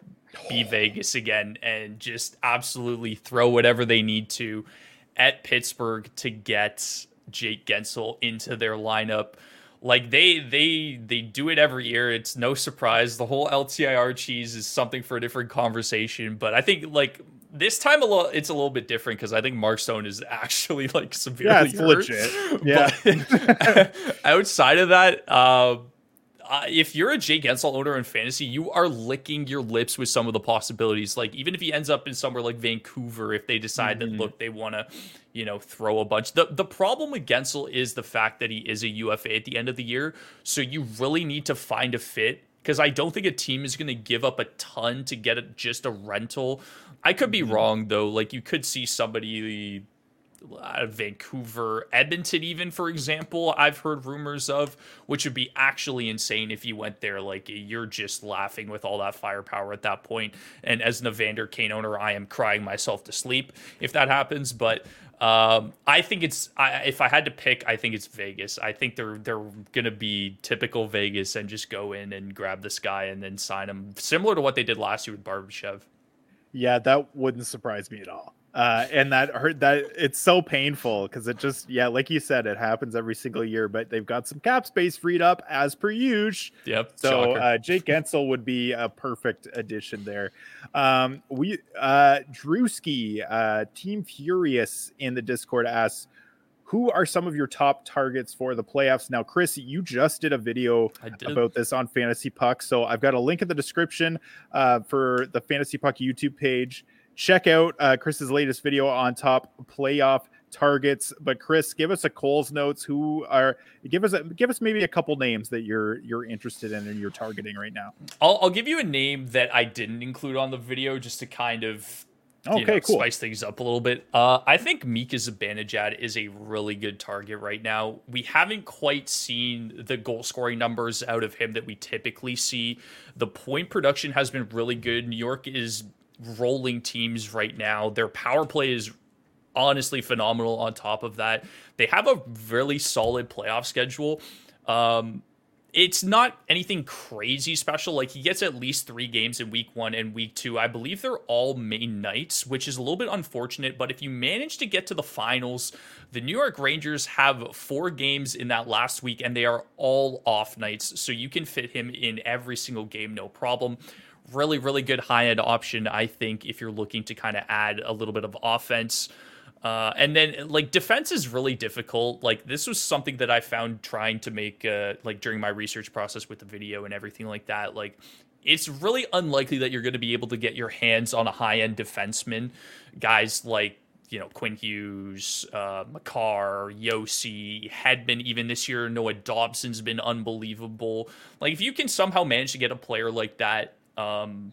B: be Vegas again and just absolutely throw whatever they need to at Pittsburgh to get Jake Guentzel into their lineup. Like they they they do it every year. It's no surprise. The whole L T I R cheese is something for a different conversation. But I think like this time a little it's a little bit different because I think Mark Stone is actually like severely
A: yeah, it's
B: hurt.
A: legit. Yeah.
B: But outside of that, uh, Uh, if you're a Jake Guentzel owner in fantasy, you are licking your lips with some of the possibilities. Like even if he ends up in somewhere like Vancouver, if they decide mm-hmm. that look they want to, you know, throw a bunch. The the problem with Guentzel is the fact that he is a U F A at the end of the year, so you really need to find a fit because I don't think a team is going to give up a ton to get a, just a rental. I could be mm-hmm. wrong though. Like you could see somebody out of Vancouver, Edmonton even, for example, I've heard rumors of, which would be actually insane if you went there. Like, you're just laughing with all that firepower at that point. And as an Evander Kane owner, I am crying myself to sleep if that happens. But um, I think it's, I, if I had to pick, I think it's Vegas. I think they're they're going to be typical Vegas and just go in and grab this guy and then sign him, similar to what they did last year with Barbashev.
A: Yeah, that wouldn't surprise me at all. Uh, and that hurt that it's so painful because it just, yeah, like you said, it happens every single year, but they've got some cap space freed up as per usual.
B: Yep.
A: So uh, Jake Guentzel would be a perfect addition there. Um, we, uh, Drewski, uh, Team Furious in the Discord asks, who are some of your top targets for the playoffs? Now, Chris, you just did a video did. about this on Fantasy Puck. So I've got a link in the description uh, for the Fantasy Puck YouTube page. Check out uh, Chris's latest video on top playoff targets. But Chris, give us a Coles notes. Who are give us a, give us maybe a couple names that you're you're interested in and you're targeting right now.
B: I'll, I'll give you a name that I didn't include on the video just to kind of
A: okay,
B: you know,
A: cool.
B: spice things up a little bit. Uh, I think Mika Zibanejad is a really good target right now. We haven't quite seen the goal scoring numbers out of him that we typically see. The point production has been really good. New York is rolling teams right now. Their power play is honestly phenomenal. On top of that, they have a really solid playoff schedule. Um, it's not anything crazy special. Like he gets at least three games in week one and week two. I believe they're all main nights, which is a little bit unfortunate. But if you manage to get to the finals, the New York Rangers have four games in that last week and they are all off nights. So you can fit him in every single game, no problem. Really, really good high-end option, I think, if you're looking to kind of add a little bit of offense. Uh, and then like defense is really difficult. Like this was something that I found trying to make uh, like during my research process with the video and everything like that. Like it's really unlikely that you're going to be able to get your hands on a high end defenseman, guys like you know Quinn Hughes, uh, Makar, Yossi, Hedman. Even this year, Noah Dobson's been unbelievable. Like if you can somehow manage to get a player like that. Um,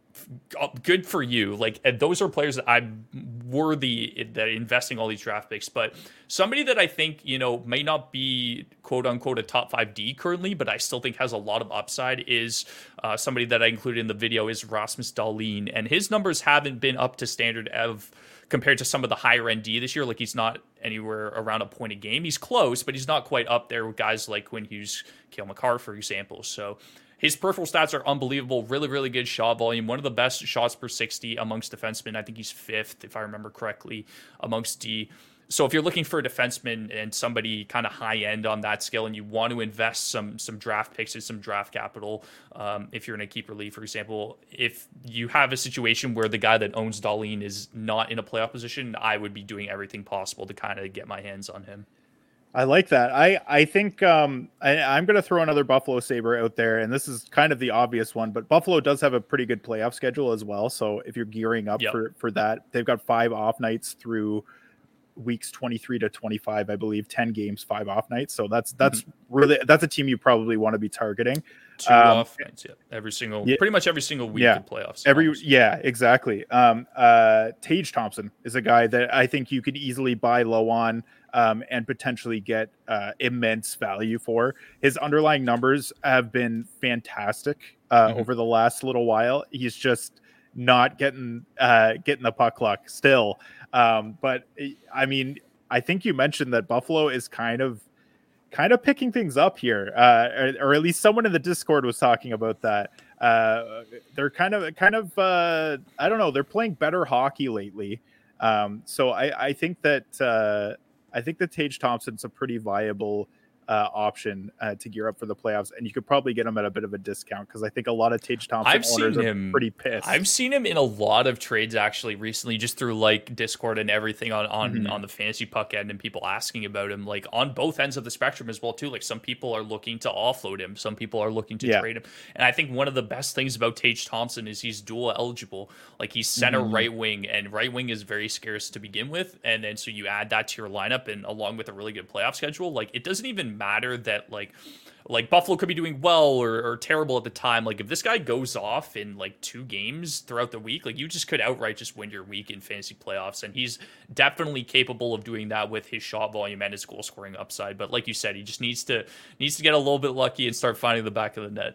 B: good for you. Like those are players that I'm worthy that investing all these draft picks. But somebody that I think you know may not be quote unquote a top five D currently, but I still think has a lot of upside is uh, somebody that I included in the video is Rasmus Dahlin, and his numbers haven't been up to standard of compared to some of the higher end D this year. Like he's not anywhere around a point a game. He's close, but he's not quite up there with guys like Quinn Hughes, Cale Makar, for example. So. His peripheral stats are unbelievable. Really, really good shot volume. One of the best shots per sixty amongst defensemen. I think he's fifth, if I remember correctly, amongst D. So if you're looking for a defenseman and somebody kind of high end on that scale, and you want to invest some some draft picks and some draft capital, um, if you're in a keeper league, for example, if you have a situation where the guy that owns Dahlin is not in a playoff position, I would be doing everything possible to kind of get my hands on him.
A: I like that. I, I think um, I, I'm going to throw another Buffalo Sabre out there, and this is kind of the obvious one, but Buffalo does have a pretty good playoff schedule as well. So if you're gearing up yep. for, for that, they've got five off nights through weeks twenty-three to twenty-five, I believe, ten games, five off nights. So that's that's mm-hmm. really that's a team you probably want to be targeting.
B: Two um, off nights, yeah, every single, yeah, pretty much every single week
A: yeah,
B: in playoffs.
A: Every
B: almost.
A: yeah, exactly. Um, uh, Tage Thompson is a guy that I think you could easily buy low on. Um, and potentially get uh, immense value for. His underlying numbers have been fantastic uh, mm-hmm. over the last little while. He's just not getting uh, getting the puck luck still. Um, but I mean, I think you mentioned that Buffalo is kind of kind of picking things up here, uh, or, or at least someone in the Discord was talking about that. Uh, they're kind of kind of uh, I don't know. They're playing better hockey lately. Um, so I, I think that. Uh, I think that Tage Thompson's a pretty viable uh, option uh, to gear up for the playoffs, and you could probably get him at a bit of a discount because I think a lot of Tage Thompson
B: I've
A: owners
B: seen him,
A: are pretty pissed.
B: I've seen him in a lot of trades actually recently, just through like Discord and everything on on, mm-hmm. on the fantasy puck end, and people asking about him, like on both ends of the spectrum as well too. Like some people are looking to offload him, some people are looking to yeah. trade him, and I think one of the best things about Tage Thompson is he's dual eligible. Like he's center mm-hmm. right wing, and right wing is very scarce to begin with, and then so you add that to your lineup, and along with a really good playoff schedule, like it doesn't even matter that. Like, like Buffalo could be doing well or, or terrible at the time. Like if this guy goes off in like two games throughout the week, like you just could outright just win your week in fantasy playoffs. And he's definitely capable of doing that with his shot volume and his goal scoring upside. But like you said, he just needs to needs to get a little bit lucky and start finding the back of the net.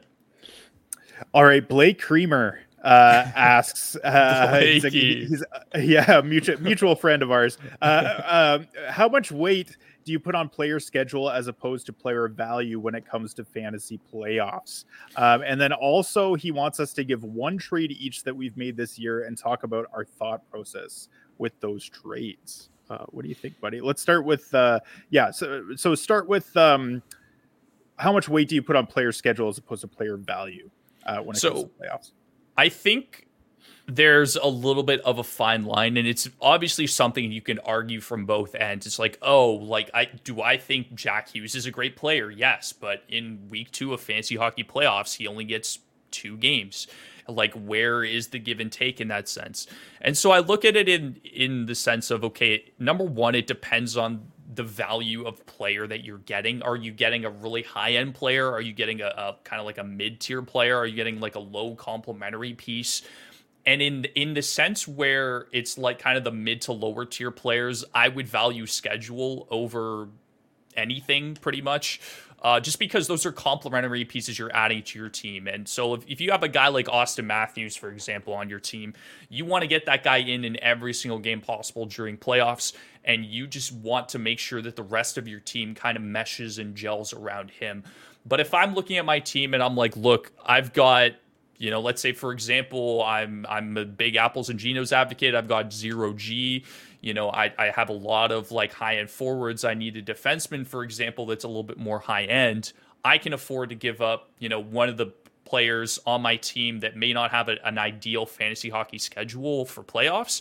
A: All right, Blake Creamer uh, asks, uh, he's a, he's a, yeah, mutual mutual friend of ours. Uh, um, how much weight do you put on player schedule as opposed to player value when it comes to fantasy playoffs? Um, and then also he wants us to give one trade each that we've made this year and talk about our thought process with those trades. Uh, what do you think, buddy? Let's start with, uh, yeah. So, so start with um, how much weight do you put on player schedule as opposed to player value uh, when it
B: so,
A: comes to playoffs?
B: I think there's a little bit of a fine line, and it's obviously something you can argue from both ends. It's like, oh, like I do I think Jack Hughes is a great player? Yes, but in week two of fantasy hockey playoffs, he only gets two games. Like, where is the give and take in that sense? And so I look at it in in the sense of, okay, number one, it depends on the value of player that you're getting. Are you getting a really high end player? Are you getting a, a kind of like a mid tier player? Are you getting like a low complementary piece? And in in the sense where it's like kind of the mid to lower tier players, I would value schedule over anything pretty much. Uh, just because those are complementary pieces you're adding to your team. And so if, if you have a guy like Austin Matthews, for example, on your team, you want to get that guy in in every single game possible during playoffs, and you just want to make sure that the rest of your team kind of meshes and gels around him. But if I'm looking at my team and I'm like, look, I've got, you know, let's say, for example, I'm I'm a big apples and Geno's advocate. I've got zero G. You know, I, I have a lot of like high-end forwards. I need a defenseman, for example, that's a little bit more high-end. I can afford to give up, you know, one of the players on my team that may not have a, an ideal fantasy hockey schedule for playoffs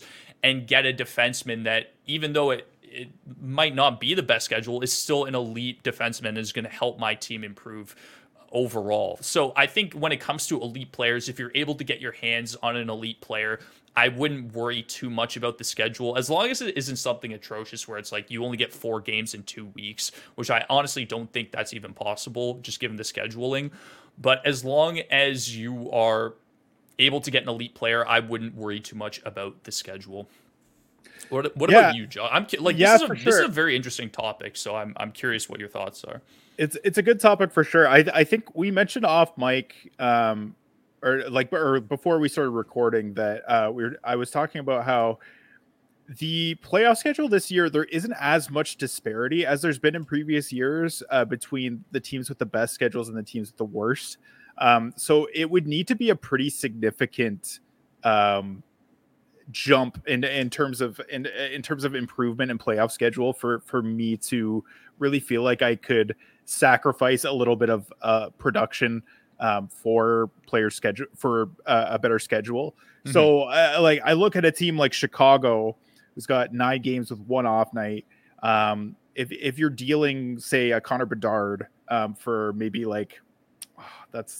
B: and get a defenseman that, even though it, it might not be the best schedule, is still an elite defenseman and is going to help my team improve overall. So I think when it comes to elite players, if you're able to get your hands on an elite player, I wouldn't worry too much about the schedule, as long as it isn't something atrocious where it's like you only get four games in two weeks, which I honestly don't think that's even possible, just given the scheduling. But as long as you are able to get an elite player, I wouldn't worry too much about the schedule. What, what yeah. about you, John? I'm like, yeah, this, is a, sure. this is a very interesting topic, so I'm I'm curious what your thoughts are.
A: It's it's a good topic for sure. I I think we mentioned off mic, um, or like or before we started recording that uh, we were, I was talking about how the playoff schedule this year, there isn't as much disparity as there's been in previous years uh, between the teams with the best schedules and the teams with the worst. Um, so it would need to be a pretty significant um, jump in in terms of in in terms of improvement in playoff schedule for for me to really feel like I could sacrifice a little bit of uh, production um, for player schedule for uh, a better schedule. Mm-hmm. So uh, like I look at a team like Chicago, who's got nine games with one off night. Um, if if you're dealing, say, a Connor Bedard um, for maybe like oh, that's,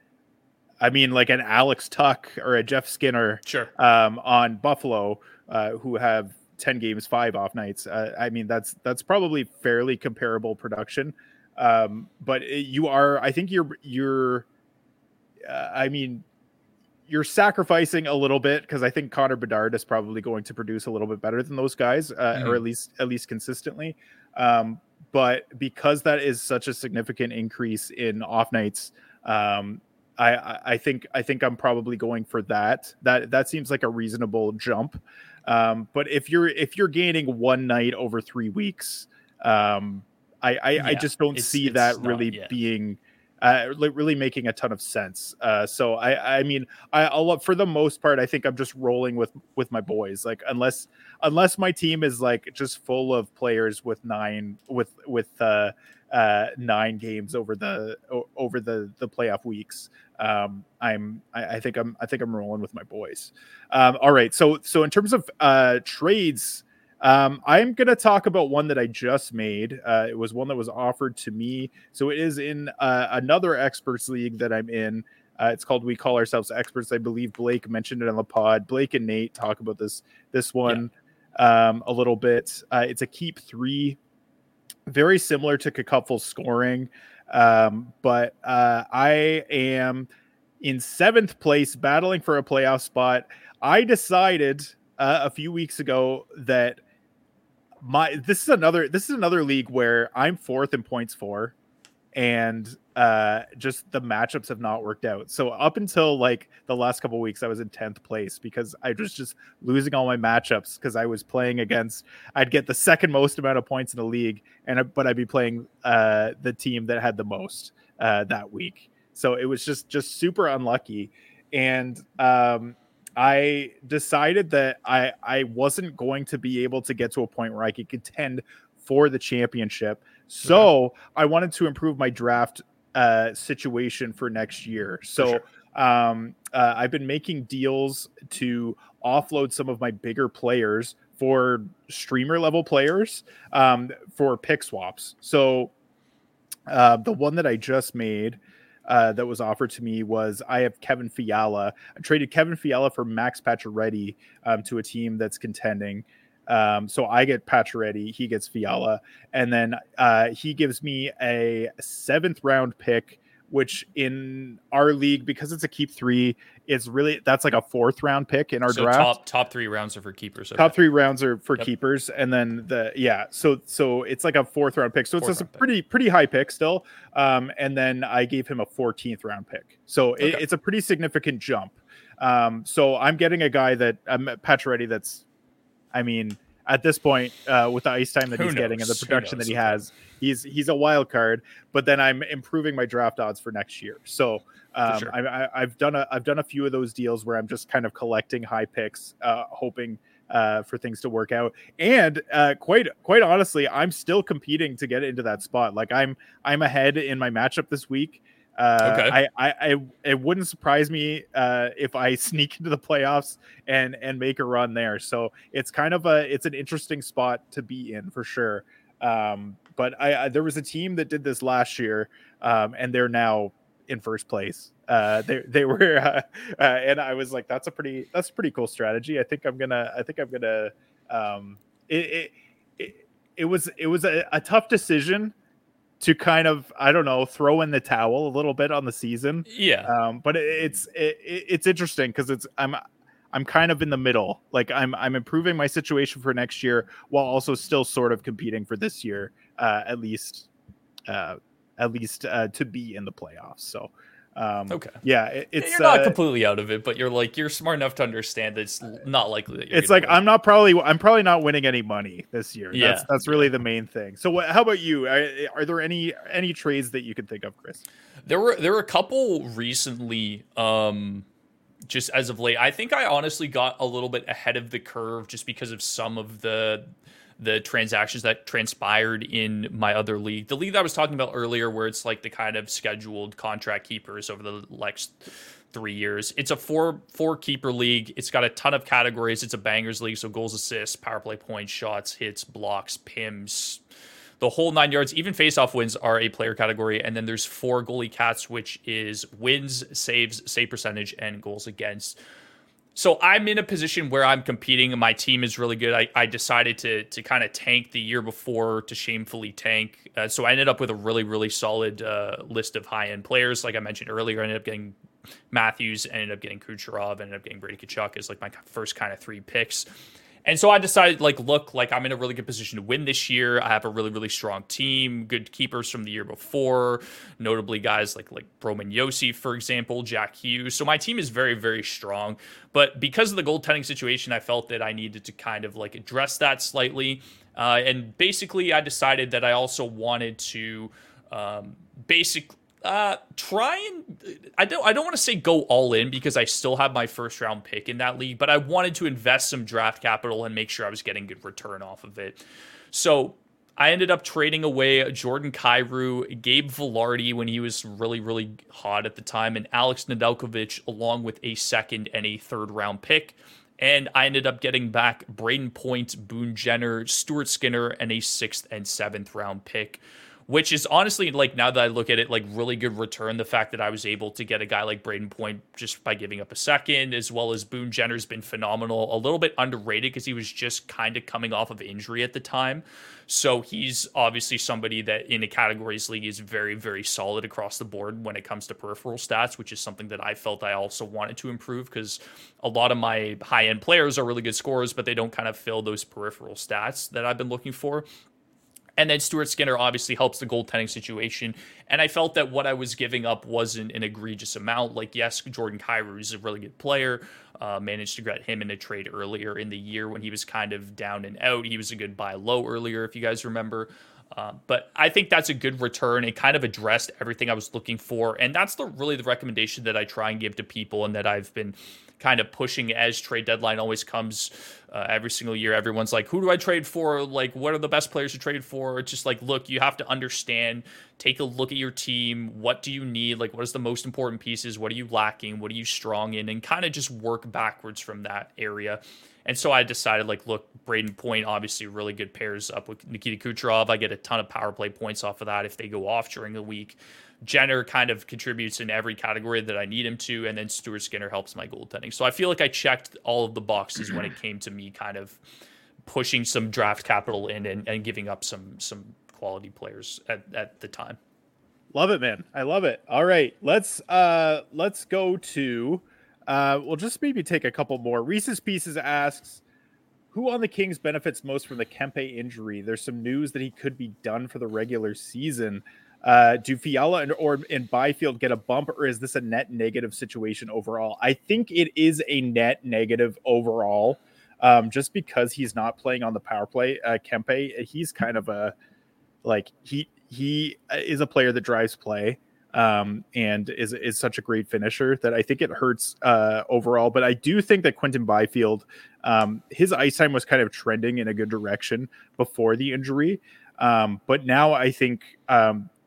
A: I mean, like an Alex Tuck or a Jeff Skinner,
B: sure,
A: um, on Buffalo, uh, who have ten games, five off nights. Uh, I mean, that's that's probably fairly comparable production. Um, but it, you are, I think you're, you're, uh, I mean, you're sacrificing a little bit because I think Connor Bedard is probably going to produce a little bit better than those guys, uh, mm-hmm. or at least, at least consistently. Um, but because that is such a significant increase in off nights, um, I, I think, I think I'm probably going for that. That, that seems like a reasonable jump. Um, but if you're, if you're gaining one night over three weeks, um, I, I, yeah, I just don't it's, see it's that really not, yeah. being uh, really making a ton of sense. Uh, so I, I mean, I, I'll for the most part, I think I'm just rolling with with my boys. Like unless unless my team is like just full of players with nine with with uh, uh, nine games over the over the the playoff weeks. Um, I'm I, I think I'm I think I'm rolling with my boys. Um, all right, so so in terms of uh, trades. Um, I'm going to talk about one that I just made. Uh, it was one that was offered to me. So it is in uh, another experts league that I'm in. Uh, it's called We Call Ourselves Experts. I believe Blake mentioned it on the pod. Blake and Nate talk about this, this one yeah. um, a little bit. Uh, it's a keep three, very similar to Cupful scoring. Um, but uh, I am in seventh place battling for a playoff spot. I decided uh, a few weeks ago that My this is another this is another league where I'm fourth in points for, and uh, just the matchups have not worked out. So up until like the last couple of weeks, I was in tenth place because I was just losing all my matchups because I was playing against. I'd get the second most amount of points in the league, and but I'd be playing uh, the team that had the most uh, that week. So it was just just super unlucky, and um, I decided that I, I wasn't going to be able to get to a point where I could contend for the championship. So okay. I wanted to improve my draft uh, situation for next year. So sure. um, uh, I've been making deals to offload some of my bigger players for streamer level players um, for pick swaps. So uh, the one that I just made Uh, that was offered to me was I have Kevin Fiala. I traded Kevin Fiala for Max Pacioretty um, to a team that's contending. Um, so I get Pacioretty, he gets Fiala, and then uh, he gives me a seventh round pick, which in our league, because it's a keep three, it's really that's like a fourth round pick in our
B: so
A: draft.
B: Top top three rounds are for keepers. Okay.
A: Top three rounds are for
B: yep.
A: keepers, and then the yeah, so so it's like a fourth round pick. So it's just a pretty
B: pick.
A: pretty high pick still. Um, and then I gave him a fourteenth round pick, so okay. it, it's a pretty significant jump. Um, so I'm getting a guy that I'm um, Pacioretty. That's, I mean, at this point, uh, with the ice time that
B: Who
A: he's
B: knows?
A: getting and the production that he
B: okay.
A: has, he's he's a wild card. But then I'm improving my draft odds for next year. So um,
B: sure.
A: I, I, I've done a I've done a few of those deals where I'm just kind of collecting high picks, uh, hoping uh, for things to work out. And uh, quite quite honestly, I'm still competing to get into that spot. Like I'm I'm ahead in my matchup this week. Uh,
B: Okay.
A: I, I, I, it wouldn't surprise me uh, if I sneak into the playoffs and and make a run there. So it's kind of a it's an interesting spot to be in for sure. Um, but I, I there was a team that did this last year, um, and they're now in first place. Uh, they they were, uh, uh, and I was like, that's a pretty that's a pretty cool strategy. I think I'm gonna I think I'm gonna. Um, it, it it it was it was a, a tough decision to kind of, I don't know, throw in the towel a little bit on the season.
B: Yeah.
A: Um, but it, it's it, it's interesting because it's I'm I'm kind of in the middle. Like I'm I'm improving my situation for next year while also still sort of competing for this year, uh, at least uh, at least uh, to be in the playoffs. So um,
B: Okay.
A: yeah, it, it's
B: you're not
A: uh,
B: completely out of it, but you're like you're smart enough to understand that it's not likely that you're
A: it's
B: gonna
A: like
B: win.
A: I'm not probably I'm probably not winning any money this year.
B: Yeah,
A: That's that's really the main thing. So what, how about you? Are, are there any any trades that you can think of, Chris?
B: There were there were a couple recently, um, just as of late. I think I honestly got a little bit ahead of the curve just because of some of the the transactions that transpired in my other league. The league that I was talking about earlier, where it's like the kind of scheduled contract keepers over the next three years. It's a four four keeper league. It's got a ton of categories. It's a bangers league, so goals, assists, power play points, shots, hits, blocks, P I Ms, the whole nine yards. Even face-off wins are a player category, and then there's four goalie cats, which is wins, saves, save percentage, and goals against. So I'm in a position where I'm competing. My team is really good. I, I decided to to kind of tank the year before to shamefully tank. Uh, so I ended up with a really, really solid uh, list of high-end players. Like I mentioned earlier, I ended up getting Matthews, ended up getting Kucherov, ended up getting Brady Tkachuk as like my first kind of three picks. And so I decided, like, look, like I'm in a really good position to win this year. I have a really, really strong team, good keepers from the year before, notably guys like like Roman Josi, for example, Jack Hughes. So my team is very, very strong. But because of the goaltending situation, I felt that I needed to kind of like address that slightly. Uh, and basically, I decided that I also wanted to um, basically. Uh, try and I don't I don't want to say go all in because I still have my first round pick in that league, but I wanted to invest some draft capital and make sure I was getting good return off of it. So I ended up trading away Jordan Kyrou, Gabe Vilardi when he was really, really hot at the time, and Alex Nedeljkovic along with a second and a third round pick. And I ended up getting back Braden Point, Boone Jenner, Stuart Skinner, and a sixth and seventh round pick, which is honestly, like, now that I look at it, like, really good return. The fact that I was able to get a guy like Braden Point just by giving up a second, as well as Boone Jenner's been phenomenal. A little bit underrated because he was just kind of coming off of injury at the time. So he's obviously somebody that in a categories league is very, very solid across the board when it comes to peripheral stats, which is something that I felt I also wanted to improve because a lot of my high-end players are really good scorers, but they don't kind of fill those peripheral stats that I've been looking for. And then Stuart Skinner obviously helps the goaltending situation. And I felt that what I was giving up wasn't an egregious amount. Like, yes, Jordan Kyrou is a really good player. Uh, managed to get him in a trade earlier in the year when he was kind of down and out. He was a good buy low earlier, if you guys remember. Uh, but I think that's a good return. It kind of addressed everything I was looking for. And that's the really the recommendation that I try and give to people and that I've been kind of pushing as trade deadline always comes uh, every single year. Everyone's like, who do I trade for? Like, what are the best players to trade for? It's just like, look, you have to understand, take a look at your team. What do you need? Like, what is the most important pieces? What are you lacking? What are you strong in? And kind of just work backwards from that area. And so I decided, like, look, Braden Point obviously really good pairs up with Nikita Kucherov. I get a ton of power play points off of that if they go off during the week. Jenner kind of contributes in every category that I need him to, and then Stuart Skinner helps my goaltending. So I feel like I checked all of the boxes when it came to me kind of pushing some draft capital in and, and giving up some some quality players at, at the time.
A: Love it, man. I love it. All right, let's uh let's go to uh we'll just maybe take a couple more. Reese's Pieces asks, who on the Kings benefits most from the Kempe injury? There's some news that he could be done for the regular season. Uh, do Fiala and or in Byfield get a bump, or is this a net negative situation overall? I think it is a net negative overall, um, just because he's not playing on the power play. Uh, Kempe, he's kind of a like he he is a player that drives play, um, and is is such a great finisher that I think it hurts uh, overall. But I do think that Quentin Byfield, um, his ice time was kind of trending in a good direction before the injury, um, but now I think. Um,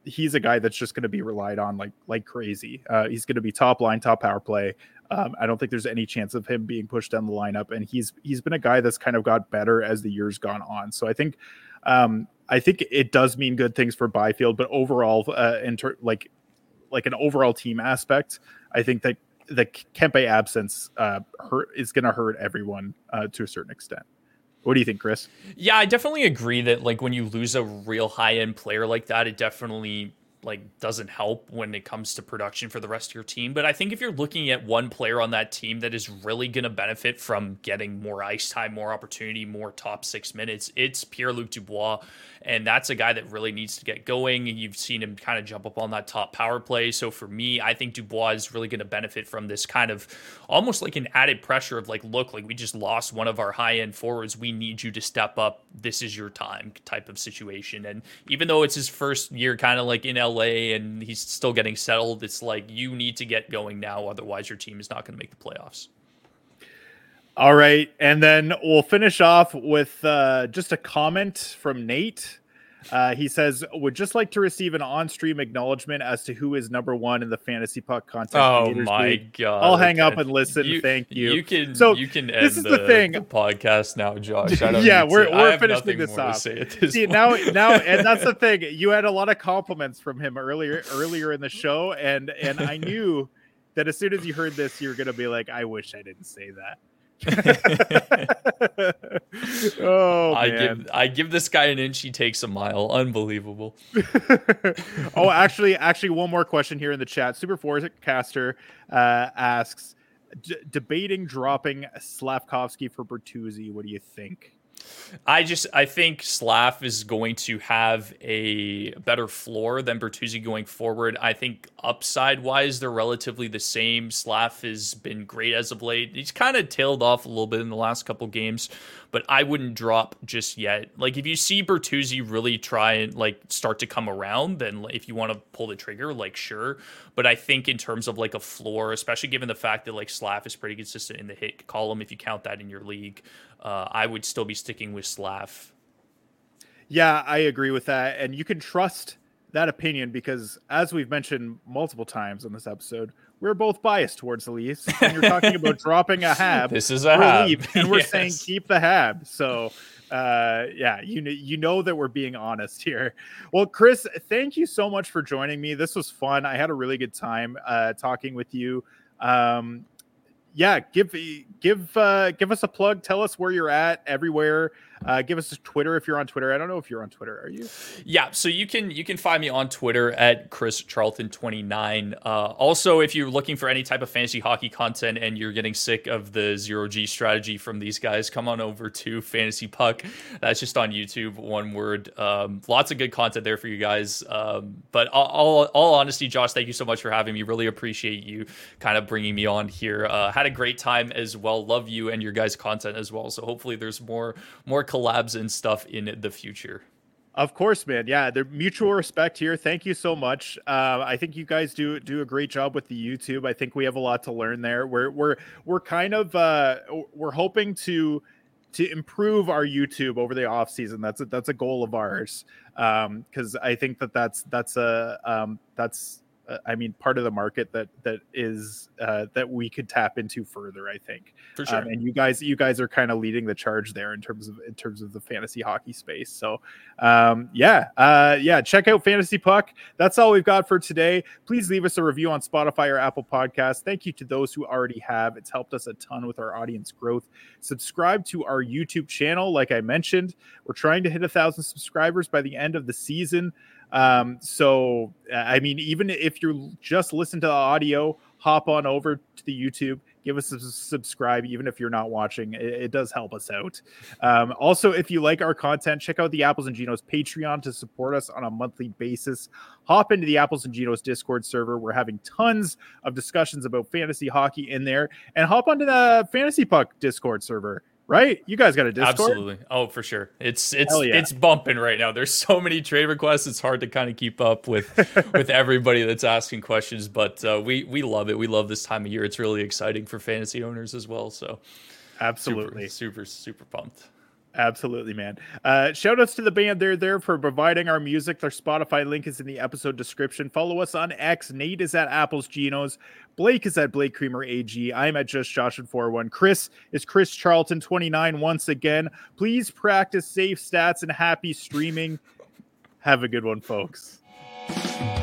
A: he's a guy that's just going to be relied on like like crazy. Uh, he's going to be top line, top power play. Um, I don't think there's any chance of him being pushed down the lineup, and he's he's been a guy that's kind of got better as the years gone on. So I think um, I think it does mean good things for Byfield, but overall, uh, in ter- like like an overall team aspect, I think that the Kempe absence uh, hurt is going to hurt everyone uh, to a certain extent. What do you think, Chris?
B: Yeah, I definitely agree that like when you lose a real high end player like that, it definitely like doesn't help when it comes to production for the rest of your team. But I think if you're looking at one player on that team that is really going to benefit from getting more ice time, more opportunity, more top six minutes, it's Pierre-Luc Dubois. And that's a guy that really needs to get going. And you've seen him kind of jump up on that top power play. So for me, I think Dubois is really going to benefit from this kind of almost like an added pressure of like, look, like we just lost one of our high end forwards. We need you to step up. This is your time type of situation. And even though it's his first year kind of like in L A and he's still getting settled, it's like you need to get going now. Otherwise your team is not going to make the playoffs.
A: All right. And then we'll finish off with uh, just a comment from Nate. Uh, he says, would just like to receive an on-stream acknowledgement as to who is number one in the Fantasy Puck content.
B: Oh my League. God.
A: I'll hang up and listen.
B: You,
A: Thank you.
B: You can,
A: so
B: you can end
A: this is
B: the,
A: the, thing.
B: the podcast now, Josh. I don't
A: yeah,
B: need
A: we're,
B: to,
A: we're finishing this off.
B: See,
A: See now, now, and that's the thing. You had a lot of compliments from him earlier, earlier in the show. And, and I knew that as soon as you heard this, you were going to be like, I wish I didn't say that. oh
B: I
A: man.
B: give I give this guy an inch, he takes a mile. Unbelievable.
A: oh, actually, actually, one more question here in the chat. Super Forecaster uh, asks, D- debating dropping Slavkovsky for Bertuzzi. What do you think?
B: I just I think Slav is going to have a better floor than Bertuzzi going forward. I think upside wise they're relatively the same. Slav has been great as of late. He's kind of tailed off a little bit in the last couple games, but I wouldn't drop just yet. Like if you see Bertuzzi really try and like start to come around, then if you want to pull the trigger, like sure. But I think in terms of like a floor, especially given the fact that like Slav is pretty consistent in the hit column, if you count that in your league, uh, I would still be sticking with Slav.
A: Yeah, I agree with that. And you can trust that opinion because as we've mentioned multiple times on this episode, we're both biased towards the Leafs. And you're talking about dropping a Hab.
B: This is a Hab.
A: Leaf, and we're
B: yes.
A: saying keep the Hab. So uh yeah, you know you know that we're being honest here. Well, Chris, thank you so much for joining me. This was fun. I had a really good time uh talking with you. Um yeah, give give uh give us a plug. Tell us where you're at everywhere. Uh, give us a Twitter if you're on Twitter. I don't know if you're on Twitter. Are you?
B: Yeah, so you can you can find me on Twitter at Chris Charlton twenty-nine. Uh, also, if you're looking for any type of fantasy hockey content and you're getting sick of the zero G strategy from these guys, come on over to Fantasy Puck. That's just on YouTube, one word. Um, lots of good content there for you guys. Um, but all, all, all honesty, Josh, thank you so much for having me. Really appreciate you kind of bringing me on here. Uh, had a great time as well. Love you and your guys' content as well. So hopefully there's more more collabs and stuff in the future.
A: Of course, man. Yeah, there's mutual respect here. Thank you so much. Uh, I think you guys do do a great job with the YouTube. I think we have a lot to learn there. We're we're we're kind of uh, we're hoping to to improve our YouTube over the off season. That's a, that's a goal of ours because um, I think that that's that's a um, that's. I mean, part of the market that that is uh, that we could tap into further. I think,
B: for sure.
A: Um, and you guys, you guys are kind of leading the charge there in terms of in terms of the fantasy hockey space. So, um, yeah, uh, yeah, check out Fantasy Puck. That's all we've got for today. Please leave us a review on Spotify or Apple Podcasts. Thank you to those who already have. It's helped us a ton with our audience growth. Subscribe to our YouTube channel. Like I mentioned, we're trying to hit a thousand subscribers by the end of the season. Um, so, I mean, even if you just listen to the audio, hop on over to the YouTube, give us a subscribe, even if you're not watching, it, it does help us out. Um, also, if you like our content, check out the Apples and Genos Patreon to support us on a monthly basis. Hop into the Apples and Genos Discord server. We're having tons of discussions about fantasy hockey in there, and hop onto the Fantasy Puck Discord server. Right? You guys got a Discord?
B: Absolutely. Oh, for sure. It's it's
A: yeah.
B: it's bumping right now. There's so many trade requests. It's hard to kind of keep up with with everybody that's asking questions, but uh, we we love it. We love this time of year. It's really exciting for fantasy owners as well. So
A: absolutely,
B: super super, super pumped.
A: Absolutely, man. Uh, shout outs to the band They're There for providing our music. Their Spotify link is in the episode description. Follow us on X. Nate is at Apples Genos. Blake is at Blake Creamer A G. I'm at Just Josh and four one. Chris is Chris Charlton twenty-nine once again. Please practice safe stats and happy streaming. Have a good one, folks.